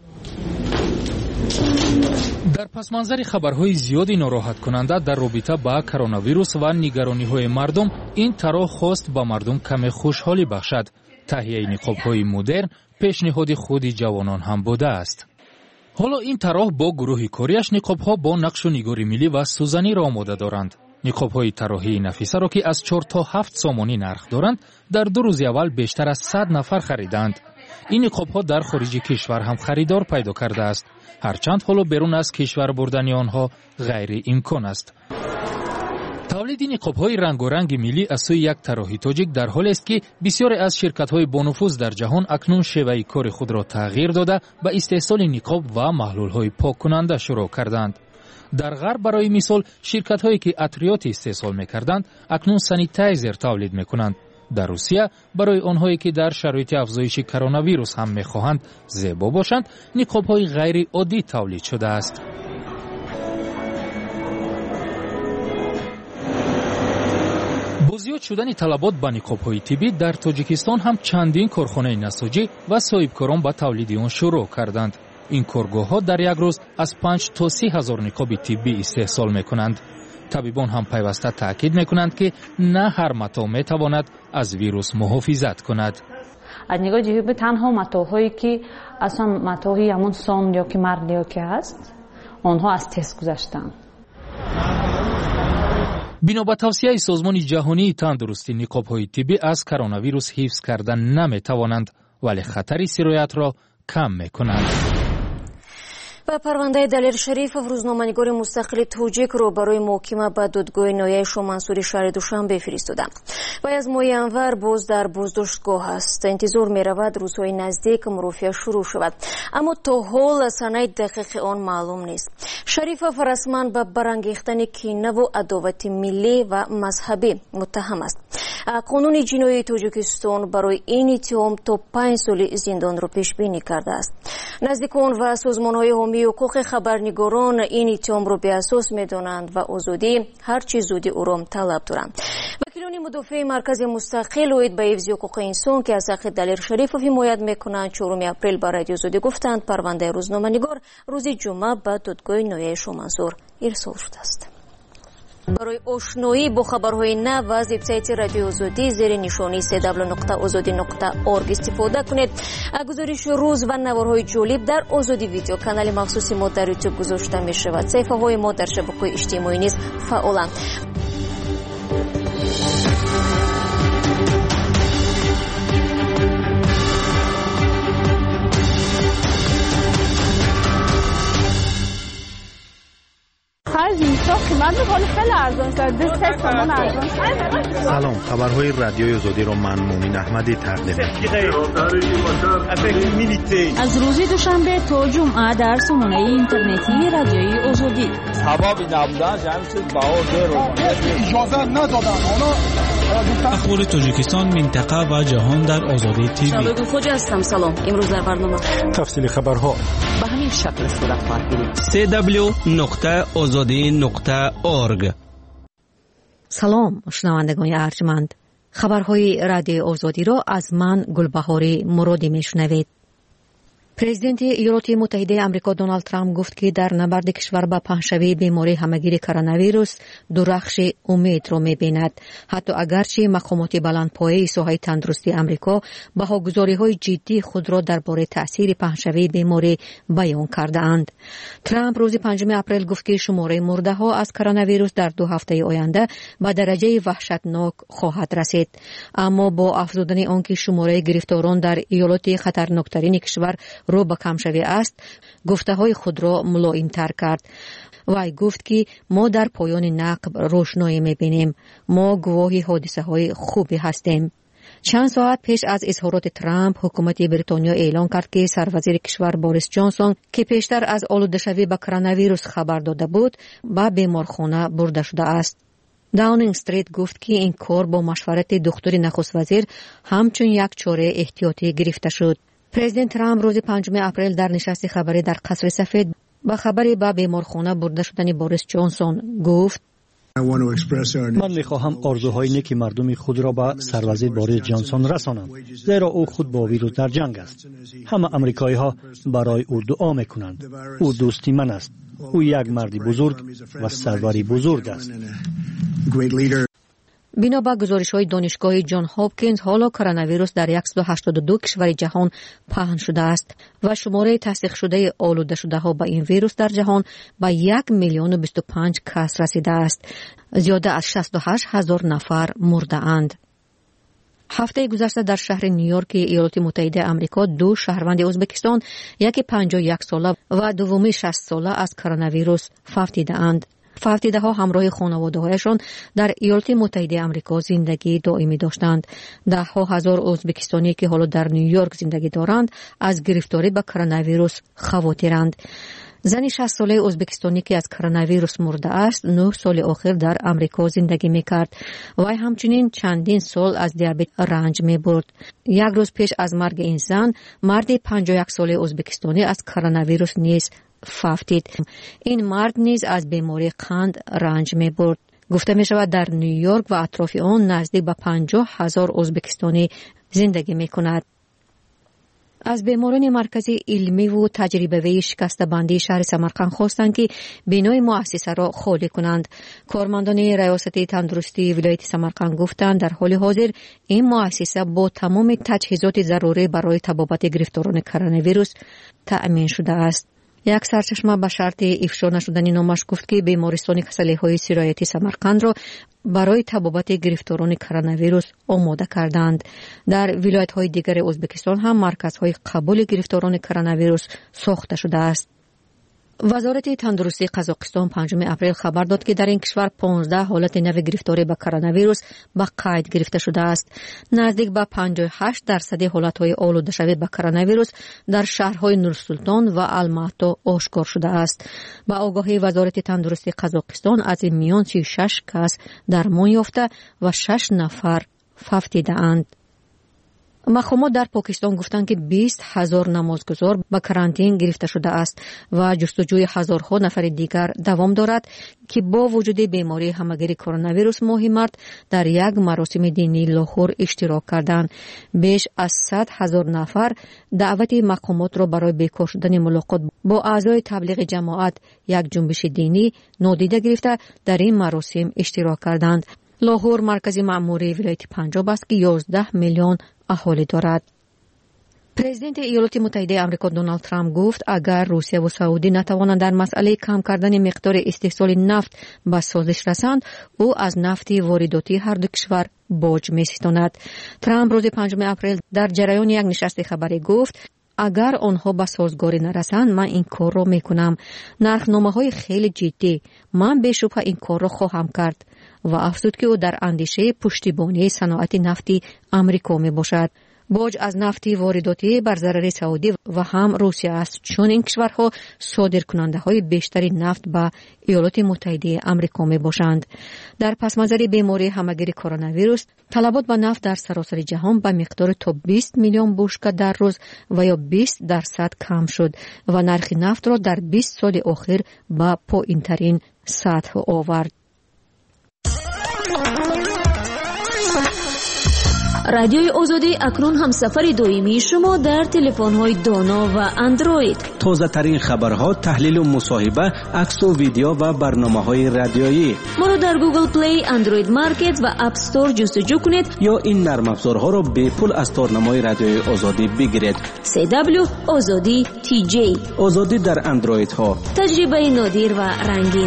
Speaker 4: در پس منظر خبرهای زیادی ناراحت کننده در رابطه با کرونا ویروس و نگرانی‌های مردم، این طراح خواست با مردم کم خوشحالی بخشد. تهیه نقاب‌های مدرن پیشنهاد خود جوانان هم بوده است. حالا این طراح با گروه کاریش نقاب‌ها با نقش و نگار ملی و سوزنی را آماده دارند. نقاب‌های طراحی نفیسه را که از چهار تا هفت سامانی نرخ دارند، در دو روز اول بیشتر از صد نفر خریدند. این نقاب‌ها در خارج کشور هم خریدار پیدا کرده است، هرچند حالا بیرون از کشور بردن آنها غیر امکان است. تولید نقاب‌های رنگارنگ ملی از سوی یک طراح تاجیک در حال است که بسیاری از شرکت‌های بانفوذ در جهان اکنون شیوه کار خود را تغییر داده به استحصال نقاب و محلول‌های پاک کننده شروع کردند. در غرب برای مثال شرکت‌هایی که عطریات استحصال می‌کردند اکنون سانیتایزر تولید می‌کنند. در روسیه برای آنهایی که در شرایط افزایش کرونا ویروس هم می‌خواهند زیبا باشند، نقاب‌های غیر عادی تولید شده است. با زیاد شدن طلبات به نقاب‌های طبی در تاجیکستان هم چندین کارخانه نساجی و صاحبکاران به تولید آن شروع کردند. این کارگاه‌ها در یک روز از پنج تا سی هزار نقاب طبی استحصال می‌کنند. طبیبان هم پیوسته تاکید می‌کنند که نه هر متاع می‌تواند از ویروس محافظت کند.
Speaker 19: از نگاه جدی تنها متاع‌هایی که اصلا متاعی همون سان یا که مرد یا که هست، آنها از تست گذشتند.
Speaker 4: بنا به توصیه سازمان جهانی تندرستی، نقاب‌های طبی از کرونا ویروس حفظ کردن نمی‌توانند ولی خطر سرایت را کم می‌کنند.
Speaker 1: و پرونده دلیر شریف و روزنامه‌نگار مستقل توجیک رو برای محاکمه به دادگاه نایه شومنصوری شهر دوشنبه فرستادند. و از ماه انور باز در بازداشتگاه است. انتظار می‌رود روزهای نزدیک مرافعه شروع شود، اما تا حال سنه دقیق آن معلوم نیست. شریف رسما به برانگیختن کینه و عداوت ملی و مذهبی متهم است. قانون جنایی تاجیکستان برای این اتهام تا پنج سال زندان را پیش بینی کرده است. نزدیکان و سازمان‌های حامی حقوق خبرنگاران این اتهام را به اساس می‌دانند و آزادی هر چه زودی او را طلب دارند. وکیلان مدافع مرکز مستقل اوید به حفظ حقوق انسان که از حق دلیر شریف حمایت می‌کنند چهارم اپریل به رادیو آزادی گفتند پرونده روزنامه‌نگار روز جمعه به دادگاه نایه شومنصور ارسال شده است. برای آشنایی با خبرهای نو از وبسایت رادیو آزادی زیر نشانی سی دبلیو نقطه آزادی نقطه اورگ استفاده کنید. گزارش روز و نوارهای جالب در آزادی ویدیو کانال مخصوص ما در یوتیوب گذاشته می شود. صفحه های ما در شبکه‌های اجتماعی نیز فعالند.
Speaker 10: سلام، خبرهای رادیوی آزادی را من مومن احمدی تقدیم می‌کنم.
Speaker 2: از روز دوشنبه تا جمعه در سامانه اینترنتی رادیوی آزادی.
Speaker 20: سبب نبودن جمع شد باور رو اجازه ندادن.
Speaker 21: اخبار تاجیکستان، منطقه و جهان در آزادی تیوی.
Speaker 24: شالوی خوج هستم. سلام. امروز در برنامه
Speaker 10: تفصیل خبرها
Speaker 24: به همین شکل صورت خواهد گرفت.
Speaker 16: سی دبلیو نقطه آزادی نقطه اورگ.
Speaker 25: سلام شنوندگان ارجمند، خبرهای رادیو آزادی را از من گلبهاری مرادی میشنوید. پرزیدنت ایالات متحده آمریکا دونالد ترامپ گفت که در نبرد کشور با پهن‌شوی بیماری همه‌گیر کرونا ویروس درخش امید را می‌بیند، حتی اگرچه مقامات بلندپایه ساحه تندرستی آمریکا بهاگزاری‌های جدی خود را درباره تأثیر پهن‌شوی بیماری بیان کرده‌اند. ترامپ روز پنجم اپریل گفت که شماره مرده‌ها از کرونا ویروس در دو هفته آینده به درجه وحشتناک خواهد رسید، اما با افزودن آنکه شماره گرفتاران در ایالات خطرناکترین کشور رو به کم شوی است، گفته های خود را ملایم تر کرد. وی گفت که ما در پایان نقب روشنایی میبینیم. ما گواهی حادثه های خوبی هستیم. چند ساعت پیش از اظهارات ترامپ، حکومت بریتانیا اعلان کرد که سروزیر کشور بوریس جانسون که پیشتر از آلوده شوی به کرونا ویروس خبر داده بود، به بیمارخانه برده شده است. داونینگ استریت گفت که این کار با مشورت دکتر نخست وزیر همچون یک چاره احتیاطی گرفته شد. پرزیدنت ترامپ روز پنجم اپریل در نشست خبری در قصر سفید با خبری به بیمارخانه برده شدن بوریس جانسون گفت:
Speaker 7: من می‌خواهم آرزوهای نیک مردم خود را به سروزیر بوریس جانسون رسانم، زیرا او خود با ویروس در جنگ است. همه آمریکایی‌ها برای او دعا می‌کنند. او دوستی من است. او یک مرد بزرگ و سروری بزرگ است.
Speaker 25: بنا به گزارش‌های دانشگاه جان هاپکینز، حالا کرونا ویروس در صد و هشتاد و دو کشور جهان پهن شده است و شماره تصدیق شده آلوده شده ها به این ویروس در جهان به یک میلیون و بیست و پنج کس رسیده است. زیاده از شصت و هشت هزار نفر مرده اند. هفته گذشته در شهر نیویورک ایالات متحده آمریکا دو شهروند ازبکستان، یکی پنجاه و یک ساله و دومی شصت ساله از کرونا ویروس فوت دیدند. فوت دیده ها همراه خانواده هایشان در ایالات متحده آمریکا زندگی دائمی داشتند. ده ها هزار ازبکستانی که حالا در نیویورک زندگی دارند از گرفتاری به کرونا ویروس خواطرند. زنی شصت ساله ازبکستانی که از کرونا ویروس مرده است، نه سال آخر در آمریکا زندگی میکرد. وی همچنین چندین سال از دیابت رنج میبرد. یک روز پیش از مرگ این زن، مرد پنجاه و یک ساله ازبکستانی از کرونا ویروس نیز فوتید. این مرد نیز از بیماری قند رنج می برد. گفته می شود در نیویورک و اطراف آن نزدیک به پنجاه هزار ازبکستانی زندگی می کند. از بیماران مرکزی علمی و تجربه‌ای شکسته بندی شهر سمرقند خواستند که بنای مؤسسه را خالی کنند. کارمندان ریاست تندرستی ولایت سمرقند گفتند در حال حاضر این مؤسسه با تمام تجهیزات ضروری برای طبابت گرفتاران کرونا ویروس تأمین شده است. یک سرچشمه به شرط افشا نشدن نامش گفت که بیمارستان کسلی‌های سرایتی سمرقند را برای طبابت گرفتاران کرونا ویروس آماده کردند. در ولایت‌های دیگر ازبکستان هم مرکزهای قبول گرفتاران کرونا ویروس ساخته شده است. وزارت تندرستی قزاقستان پنجم اپریل خبر داد که در این کشور پانزده حالت نو گرفتاری به کرونا ویروس به قید گرفته شده است. نزدیک به پنجاه و هشت درصد حالت‌های آلوده شده به کرونا ویروس در شهرهای نورسلطان و الماتا آشکار شده است. با آگاهی وزارت تندرستی قزاقستان از این میان سی و شش کس درمان یافته و شش نفر فوتیده‌اند. مقامات در پاکستان گفتند که بیست هزار نمازگزار به کرانتین گرفته شده است و جستجوی هزارها نفر دیگر دوام دارد که با وجود بیماری همگیر کرونا ویروس ماه مارت در یک مراسم دینی لاهور اشتراک کردند. بیش از صد هزار نفر دعوت مقامات را برای بیکار شدن ملاقات با اعضای تبلیغ جماعت یک جنبش دینی نادیده گرفته در این مراسم اشتراک کردند. لاهور مرکز مأموری ولایت پنجاب است که یازده میلیون اهالی دارد. پرزیدنت ایالات متحده آمریکا دونالد ترامپ گفت اگر روسیه و سعودی نتوانند در مسئله کم کردن مقدار استحصال نفت به سازش رسند، او از نفت وارداتی هر دو کشور باج می‌ستاند. ترامپ روز پنجم اپریل در جریان یک نشست خبری گفت اگر آنها به سازگاری نرسند من این کار را میکنم. نرخنامه‌های خیلی جدی، من به شبهه این کار را خواهم کرد و افزود که او در اندیشه پشتیبانی صنعت نفتی آمریکا می باشد. باج از نفتی وارداتی بر ضرر سعودی و هم روسیه است، چون این کشورها صادرکننده های بیشتری نفت به ایالات متحده آمریکا می باشند. در پس منظر بیماری همگیر کرونا ویروس، طلبات به نفت در سراسر جهان به مقدار تا بیست میلیون بشکه در روز و یا بیست درصد کم شد و نرخ نفت را در بیست سال اخیر به پایین‌ترین سطح آورد.
Speaker 1: رادیوی آزادی اکنون هم سفر دائمی شما در تلفن‌های دانا و اندروید.
Speaker 16: تازه ترین خبرها، تحلیل و مصاحبه، عکس و ویدیو و برنامه‌های رادیویی.
Speaker 1: ما را در گوگل پلی، اندروید مارکت و اپ استور جستجو کنید
Speaker 16: یا این نرم افزارها را به پول از تارنمای رادیوی آزادی بگیرید.
Speaker 1: سی دبلیو آزادی تی جی.
Speaker 16: آزادی در اندروید ها.
Speaker 1: تجربه نادر و رنگین.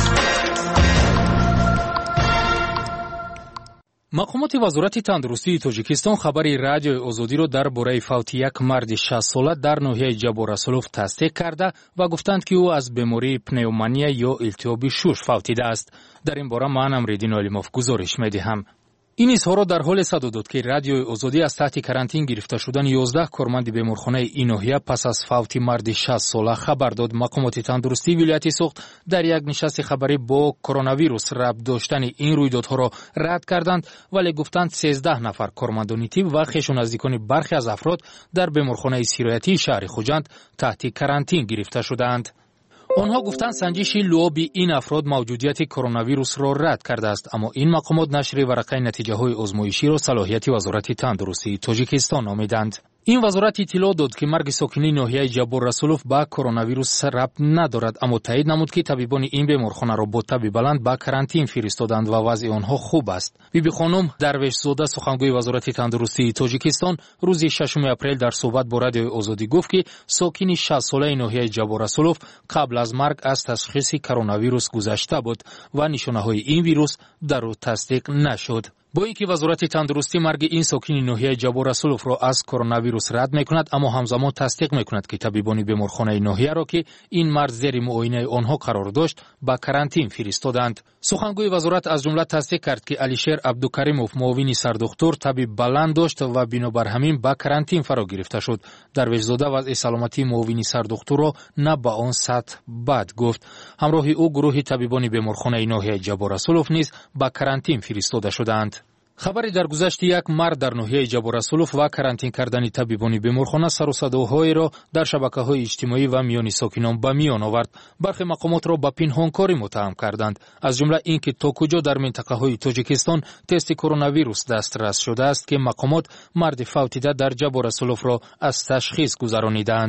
Speaker 4: مقامات وزارت تندرستی تاجیکستان خبری رادیوی آزادی را درباره فوت یک مرد شصت ساله در ناحیه جباراسولوف تصدیق کرده و گفتند که او از بیماری پنومونیا یا التهاب شوش فوتیده است. در این باره من امریدین علیموف گزارش می‌دهم. این اظهار را در حال صدا داد که رادیوی آزادی از تحت کرانتین گرفته شدن یازده کارمند بیمارخانه این ناحیه پس از فوت مرد شصت ساله خبر داد. مقامات تندرستی ولایت سوخت در یک نشست خبری با کرونا ویروس ربط داشتن این رویدادها را رد کردند، ولی گفتند سیزده نفر کارمندان تیب و خویش و نزدیکان برخی از افراد در بیمارخانه سرایتی شهر خوجند تحت کرانتین گرفته شدند. آنها گفتند سنجش لعاب این افراد موجودیت کرونا ویروس را رد کرده است، اما این مقامات نشر ورقه نتیجه های آزمایشی را صلاحیت وزارت تندرستی تاجیکستان نامیدند. این وزارت اطلاع داد که مرگ ساکنین ناحیه جباراسولوف با کرونا ویروس ربط ندارد، اما تایید نمود که طبیبان این بیمارخانه را با تب بلند به کرانتین فرستادند و وضع آنها خوب است. بیبی خانم درویش زاده سخنگوی وزارت تندرستی تاجیکستان روز ششم اپریل در صحبت با رادیوی آزادی گفت که ساکن شصت ساله ناحیه جباراسولوف قبل از مرگ از تشخیص کرونا ویروس گذشته بود و نشانه‌های این ویروس در او تصدیق نشد. با اینکه وزارت تندرستی مرگ این ساکن ناحیه جباراسولوف را از کرونا ویروس رد میکند، اما همزمان تصدیق میکند که طبیبان بیمارخانه ناحیه را که این مرد زیر معاینه آنها قرار داشت به کرانتین فرستادند. سخنگوی وزارت از جمله تصدیق کرد که علیشیر عبدوکریموف معاون سردکتر طبیب بلند داشت و بنابر همین به کرانتین فرا گرفته شد. درویش زاده وضع سلامتی معاون سردکتر را نه به آن سطح بد گفت. همراه او گروه طبیبان بیمارخانه ناحیه جباراسولوف نیز به کرانتین فرستاده شدند. خبری در گذشت یک مرد در ناحیه جباراسولوف و کرانتین کردن طبیبان بیمارخانه سر و صداهای را در شبکه‌های اجتماعی و میان ساکنان به میان آورد. برخی مقامات را به پنهانکاری متهم کردند، از جمله اینکه تا کجا در منطقه‌های تاجیکستان تست کرونا ویروس دسترس شده است که مقامات مرد فوتیده در جباراسولوف را از تشخیص گذرانیدند.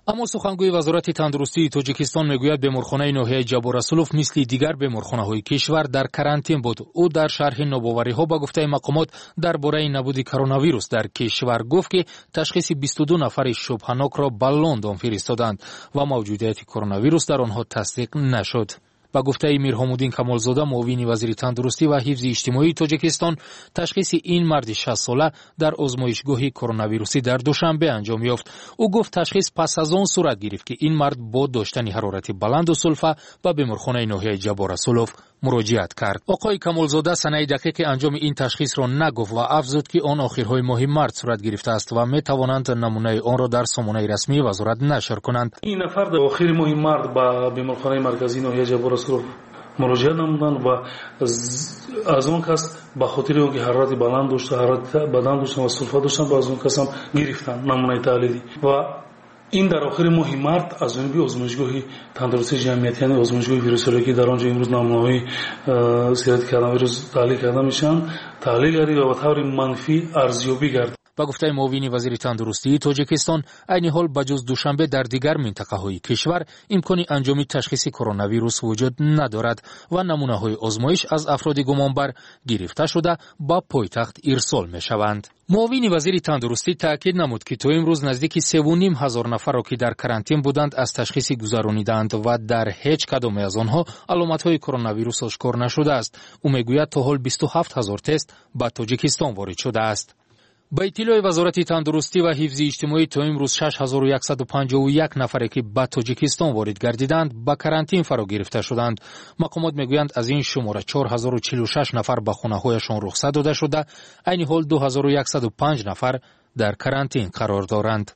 Speaker 4: اما سخنگوی وزارت تندرستی تاجیکستان میگوید بیمارخانه ناحیه جباررسولوف مثل دیگر بیمارخانه‌های کشور در کرانتین بود. او در شرح نوآوری‌ها با گفته مقامات درباره نبود کرونا ویروس در کشور گفت که تشخیص بیست و دو نفر شبهه‌ناک را به لندن فرستادند و موجودیت کرونا ویروس در آنها تصدیق نشد. با گفته میرحمودین کمالزاده معاون وزیر تندرستی و حفظ اجتماعی تاجیکستان، تشخیص این مرد شصت ساله در آزمایشگاه کرونا ویروسی در دوشنبه انجام یافت. او گفت تشخیص پس از آن صورت گرفت که این مرد با داشتن حرارت بلند و سلفه به بیمارخانه ناحیه جباررسولوف مراجعت کرد. آقای کمالزاده سنه دقیق انجام این تشخیص را نگفت و افزود که آن آخرهای ماه مارس صورت گرفته است و می توانند نمونه آن را در سامانه رسمی وزارت نشر کنند.
Speaker 6: این نفر در آخر ماه مارس به بیمارخانه مرکزی ناحیه جباررسولوف مراجعه نمودند و از اون کس به خاطر اینکه حرارت بلند داشت، حرارت بدن داشت و سلفه داشتن، از اون کس هم گرفتن نمونه تحلیلی و این در آخر ماه مارس از جانب آزمایشگاه تندرستی جمعیتی یعنی آزمایشگاه ویروسولوژی در آنجا امروز نمونه‌های سیرت کرونا ویروس تحلیل کرده میشن، تحلیل گردید و به طور منفی ارزیابی گردید.
Speaker 4: با گفته معاون وزیر تندرستی تاجیکستان، عین حال بجز دوشنبه در دیگر منطقه‌های کشور امکان انجام تشخیص کرونا ویروس وجود ندارد و نمونه‌های آزمایش از افراد گمانبر گرفته شده با پایتخت ارسال می‌شوند. معاون وزیر تندرستی تاکید نمود که تا امروز نزدیک سه و نیم هزار نفر را که در کرانتین بودند از تشخیص گذرانیدند و در هیچ کدام از آنها علامت‌های کرونا ویروس آشکار نشده است. او میگوید تا حال بیست و هفت هزار تست به تاجیکستان وارد شده است. با اطلاع وزارت تندرستی و حفظ اجتماعی تا امروز شش هزار و صد و پنجاه و یک نفر که به تاجیکستان وارد گردیدند به کرانتین فرا گرفته شدند. مقامات میگویند از این شماره چهار هزار و چهل و شش نفر به خانه‌هایشان رخصت داده شده، عین حال دو هزار و صد و پنج نفر در کرانتین قرار دارند.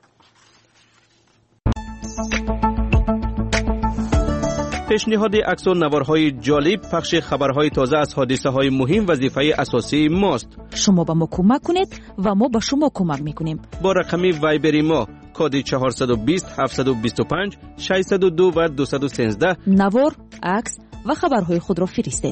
Speaker 16: پیشنهاد عکس و نوارهای جالب، پخش خبرهای تازه از حادثه های مهم وظیفه اساسی ماست.
Speaker 2: شما به ما کمک کنید و ما به شما کمک میکنیم.
Speaker 16: با رقم وایبری ما کد چهارصد و بیست هفتصد و بیست و پنج ششصد و دو و دویست و سیزده
Speaker 2: نوار، عکس و خبرهای خود را فرستید.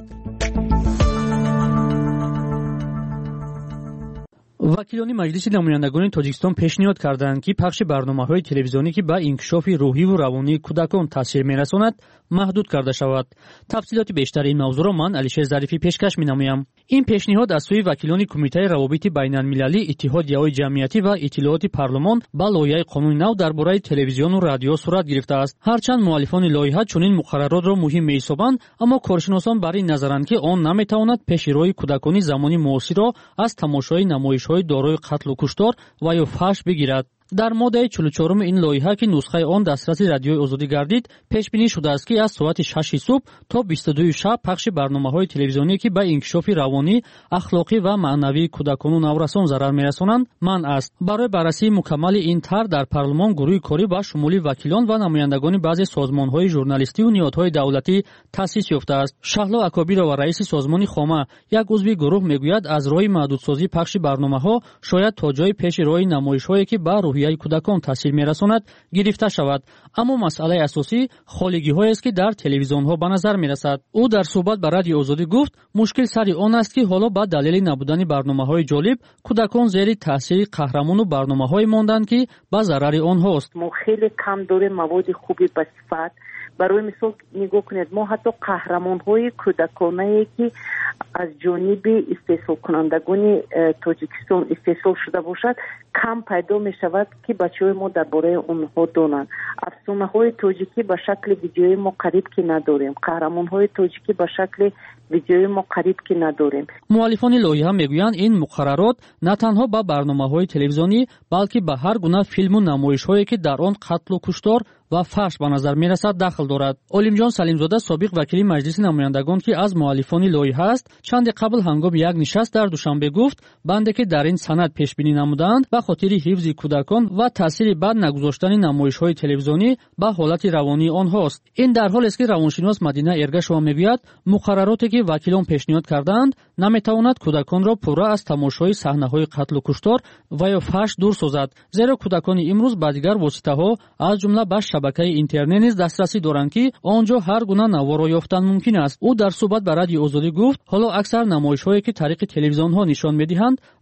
Speaker 7: وکیلان مجلس نمایندگان تاجیکستان پیشنهاد کردند که پخش برنامه‌های تلویزیونی که به انکشاف روحی و روانی کودکان تاثیر می‌رساند محدود کرده شود. تفصیلات بیشتر این موضوع را من علیشیر ظریفی پیشکش می‌نمایم. این پیشنهاد از سوی وکیلان کمیته روابط بین‌المللی اتحادیه‌های جمعیتی و اطلاعات پارلمان با لایحه قانون نو درباره تلویزیون و رادیو صورت گرفته است. هرچند مؤلفان لایحه چنین مقررات را مهم می‌یابند، اما کارشناسان بر این نظرند که آن نمی‌تواند پیشروی کودکان زمانی معاصر را از تماشای نمایش‌های دارای قتل و کشتار و یا فحش بگیرد. در ماده چهل و چهار این لایحه که نسخه آن دسترس رادیوی آزادی گردید، پیش بینی شده است که از ساعت شش صبح تا بیست و دو شب پخش برنامه‌های تلویزیونی که به انکشاف روانی، اخلاقی و معنوی کودکان و نورسان ضرر می‌رسانند منع است. برای بررسی مکمل این طرح در پارلمان گروه کاری با شمول وکیلان و نمایندگان بعضی سازمان‌های ژورنالیستی و نهادهای دولتی تأسیس یافته است. شهلا اکابیر و رئیس سازمان خامه، یک عضو گروه میگوید از راه محدودسازی پخش برنامه‌ها شاید تا جای پیش راه نمایش‌هایی که با روحیه کودکان تاثیر می‌رساند گرفته شود، اما مسئله اساسی خالگی‌هایی است که در تلویزیون‌ها به نظر می‌رسد. او در صحبت با رادیو آزادی گفت مشکل سر آن است که حالا با دلیل نبودن برنامه‌های جالب کودکان زیر تاثیر قهرمان و برنامه‌های ماندند که به ضرر آنهاست.
Speaker 9: ما خیلی کم داریم مواد خوبی به صفت. برای مثال نگاه کنید، ما حتی قهرمان‌های کودکانه‌ای که از جانب استحصال کنندگان تاجیکستان استحصال شده باشد کم پیدا می شود که بچه‌های ما درباره اونها دانند. افسانه‌های تاجیکی به شکل ویدیوی ما قریب که نداریم، قهرمان‌های تاجیکی به شکل ویدیوی ما قریب که نداریم.
Speaker 7: مؤلفان لایحه میگویند این مقررات نه تنها به برنامه‌های تلویزیونی بلکه به هر گونه فیلم و نمایش‌هایی که در آن قتل و کشتار و فحش به نظر می‌رسد داخل دارد. علیمجان سلیمزاده سابق وکیل مجلس نمایندگان که از مؤلفان لایحه است، چند قبل هنگام یک نشست در دوشنبه گفت بنده که در این سند پیش بینی نمودند به خاطر حفظ کودکان و تاثیر بد نگذاشتن نمایش‌های تلویزیونی به حالت روانی آنهاست. این در حالی است که روانشناس مدینه ارگشوا میگوید مقرراتی که وکیلان پیشنهاد کردند نمیتواند کودکان را پورا از تماشای صحنه‌های قتل و کشتار و یا فحش دور سازد، زیرا کودکان امروز با دیگر واسطه‌ها از جمله به شبکه اینترنت نیز دسترسی دارند که آنجا هر گونه نوار را یافتن ممکن است. او در صحبت با رادیو آزادی گفت حالا اکثر نمایش‌هایی که طریق تلویزیون‌ها نشان می‌دهند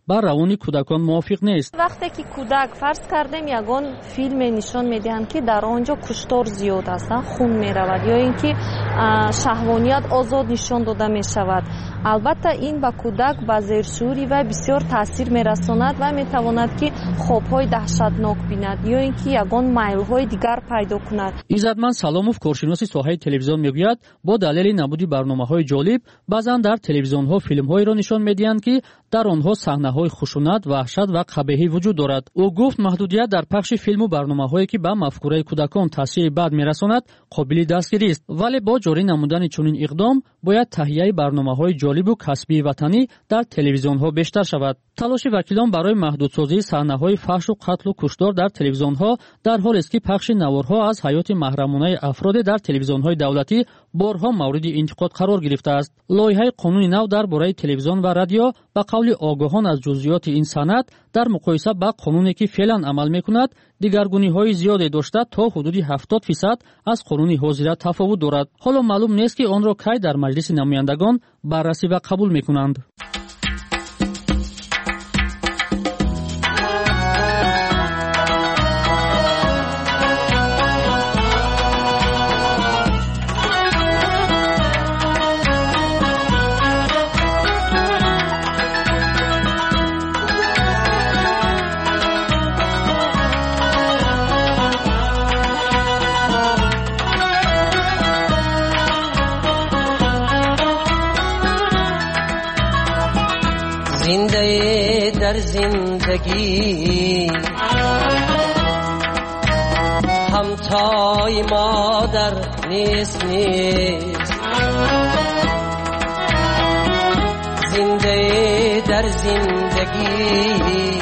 Speaker 7: با روان کودکان موافق نیست.
Speaker 8: وقتی که کودک فرض کردیم یگان فیلم نشان میدهند که در آنجا کشتار زیاد است، خون میرود یا اینکه شهوانیت آزاد نشان داده می شود، البته این به کودک با زیرشعوری و بسیار تاثیر میرساند و میتواند که خوابهای دهشتناک بیند یا اینکه یگان میل‌های دیگر پیدا کند.
Speaker 7: عزتمند سلاموف کارشناس ساحه تلویزیون میگوید با دلیل نبود برنامه‌های جالب بعضن در تلویزیون‌ها فیلم‌هایی را نشان میدهند که در آنها صحنه‌های خشونت، وحشت و قبیحی وجود دارد. او گفت محدودیت در پخش فیلم و برنامه‌هایی که به مفکوره کودکان تاثیر بد میرساند قابل دستگیری است، ولی با جاری نمودن چنین اقدام باید تهیه برنامه‌های جالب و کسبی وطنی در تلویزیون‌ها بیشتر شود. تلاش وکیلان برای محدودسازی صحنه‌های فحش و قتل و کشتار در تلویزیون‌ها در حالی است که پخش نوارها از حیات محرمانه افراد در تلویزیون‌های دولتی بارها مورد انتقاد قرار گرفته است. لایحه قانون نو درباره تلویزیون و رادیو به قول آگاهان از جزئیات این صنعت در مقایسه با قانونی که فعلا عمل می‌کند دیگرگونی‌های زیادی داشته تا حدود هفتاد درصد از قانون حاضر تفاوت دارد. حالا معلوم نیست که آن را کی در مجلس نمایندگان بررسی و قبول می‌کنند.
Speaker 12: زنده در زندگی همتای مادر نیست نیست زنده در زندگی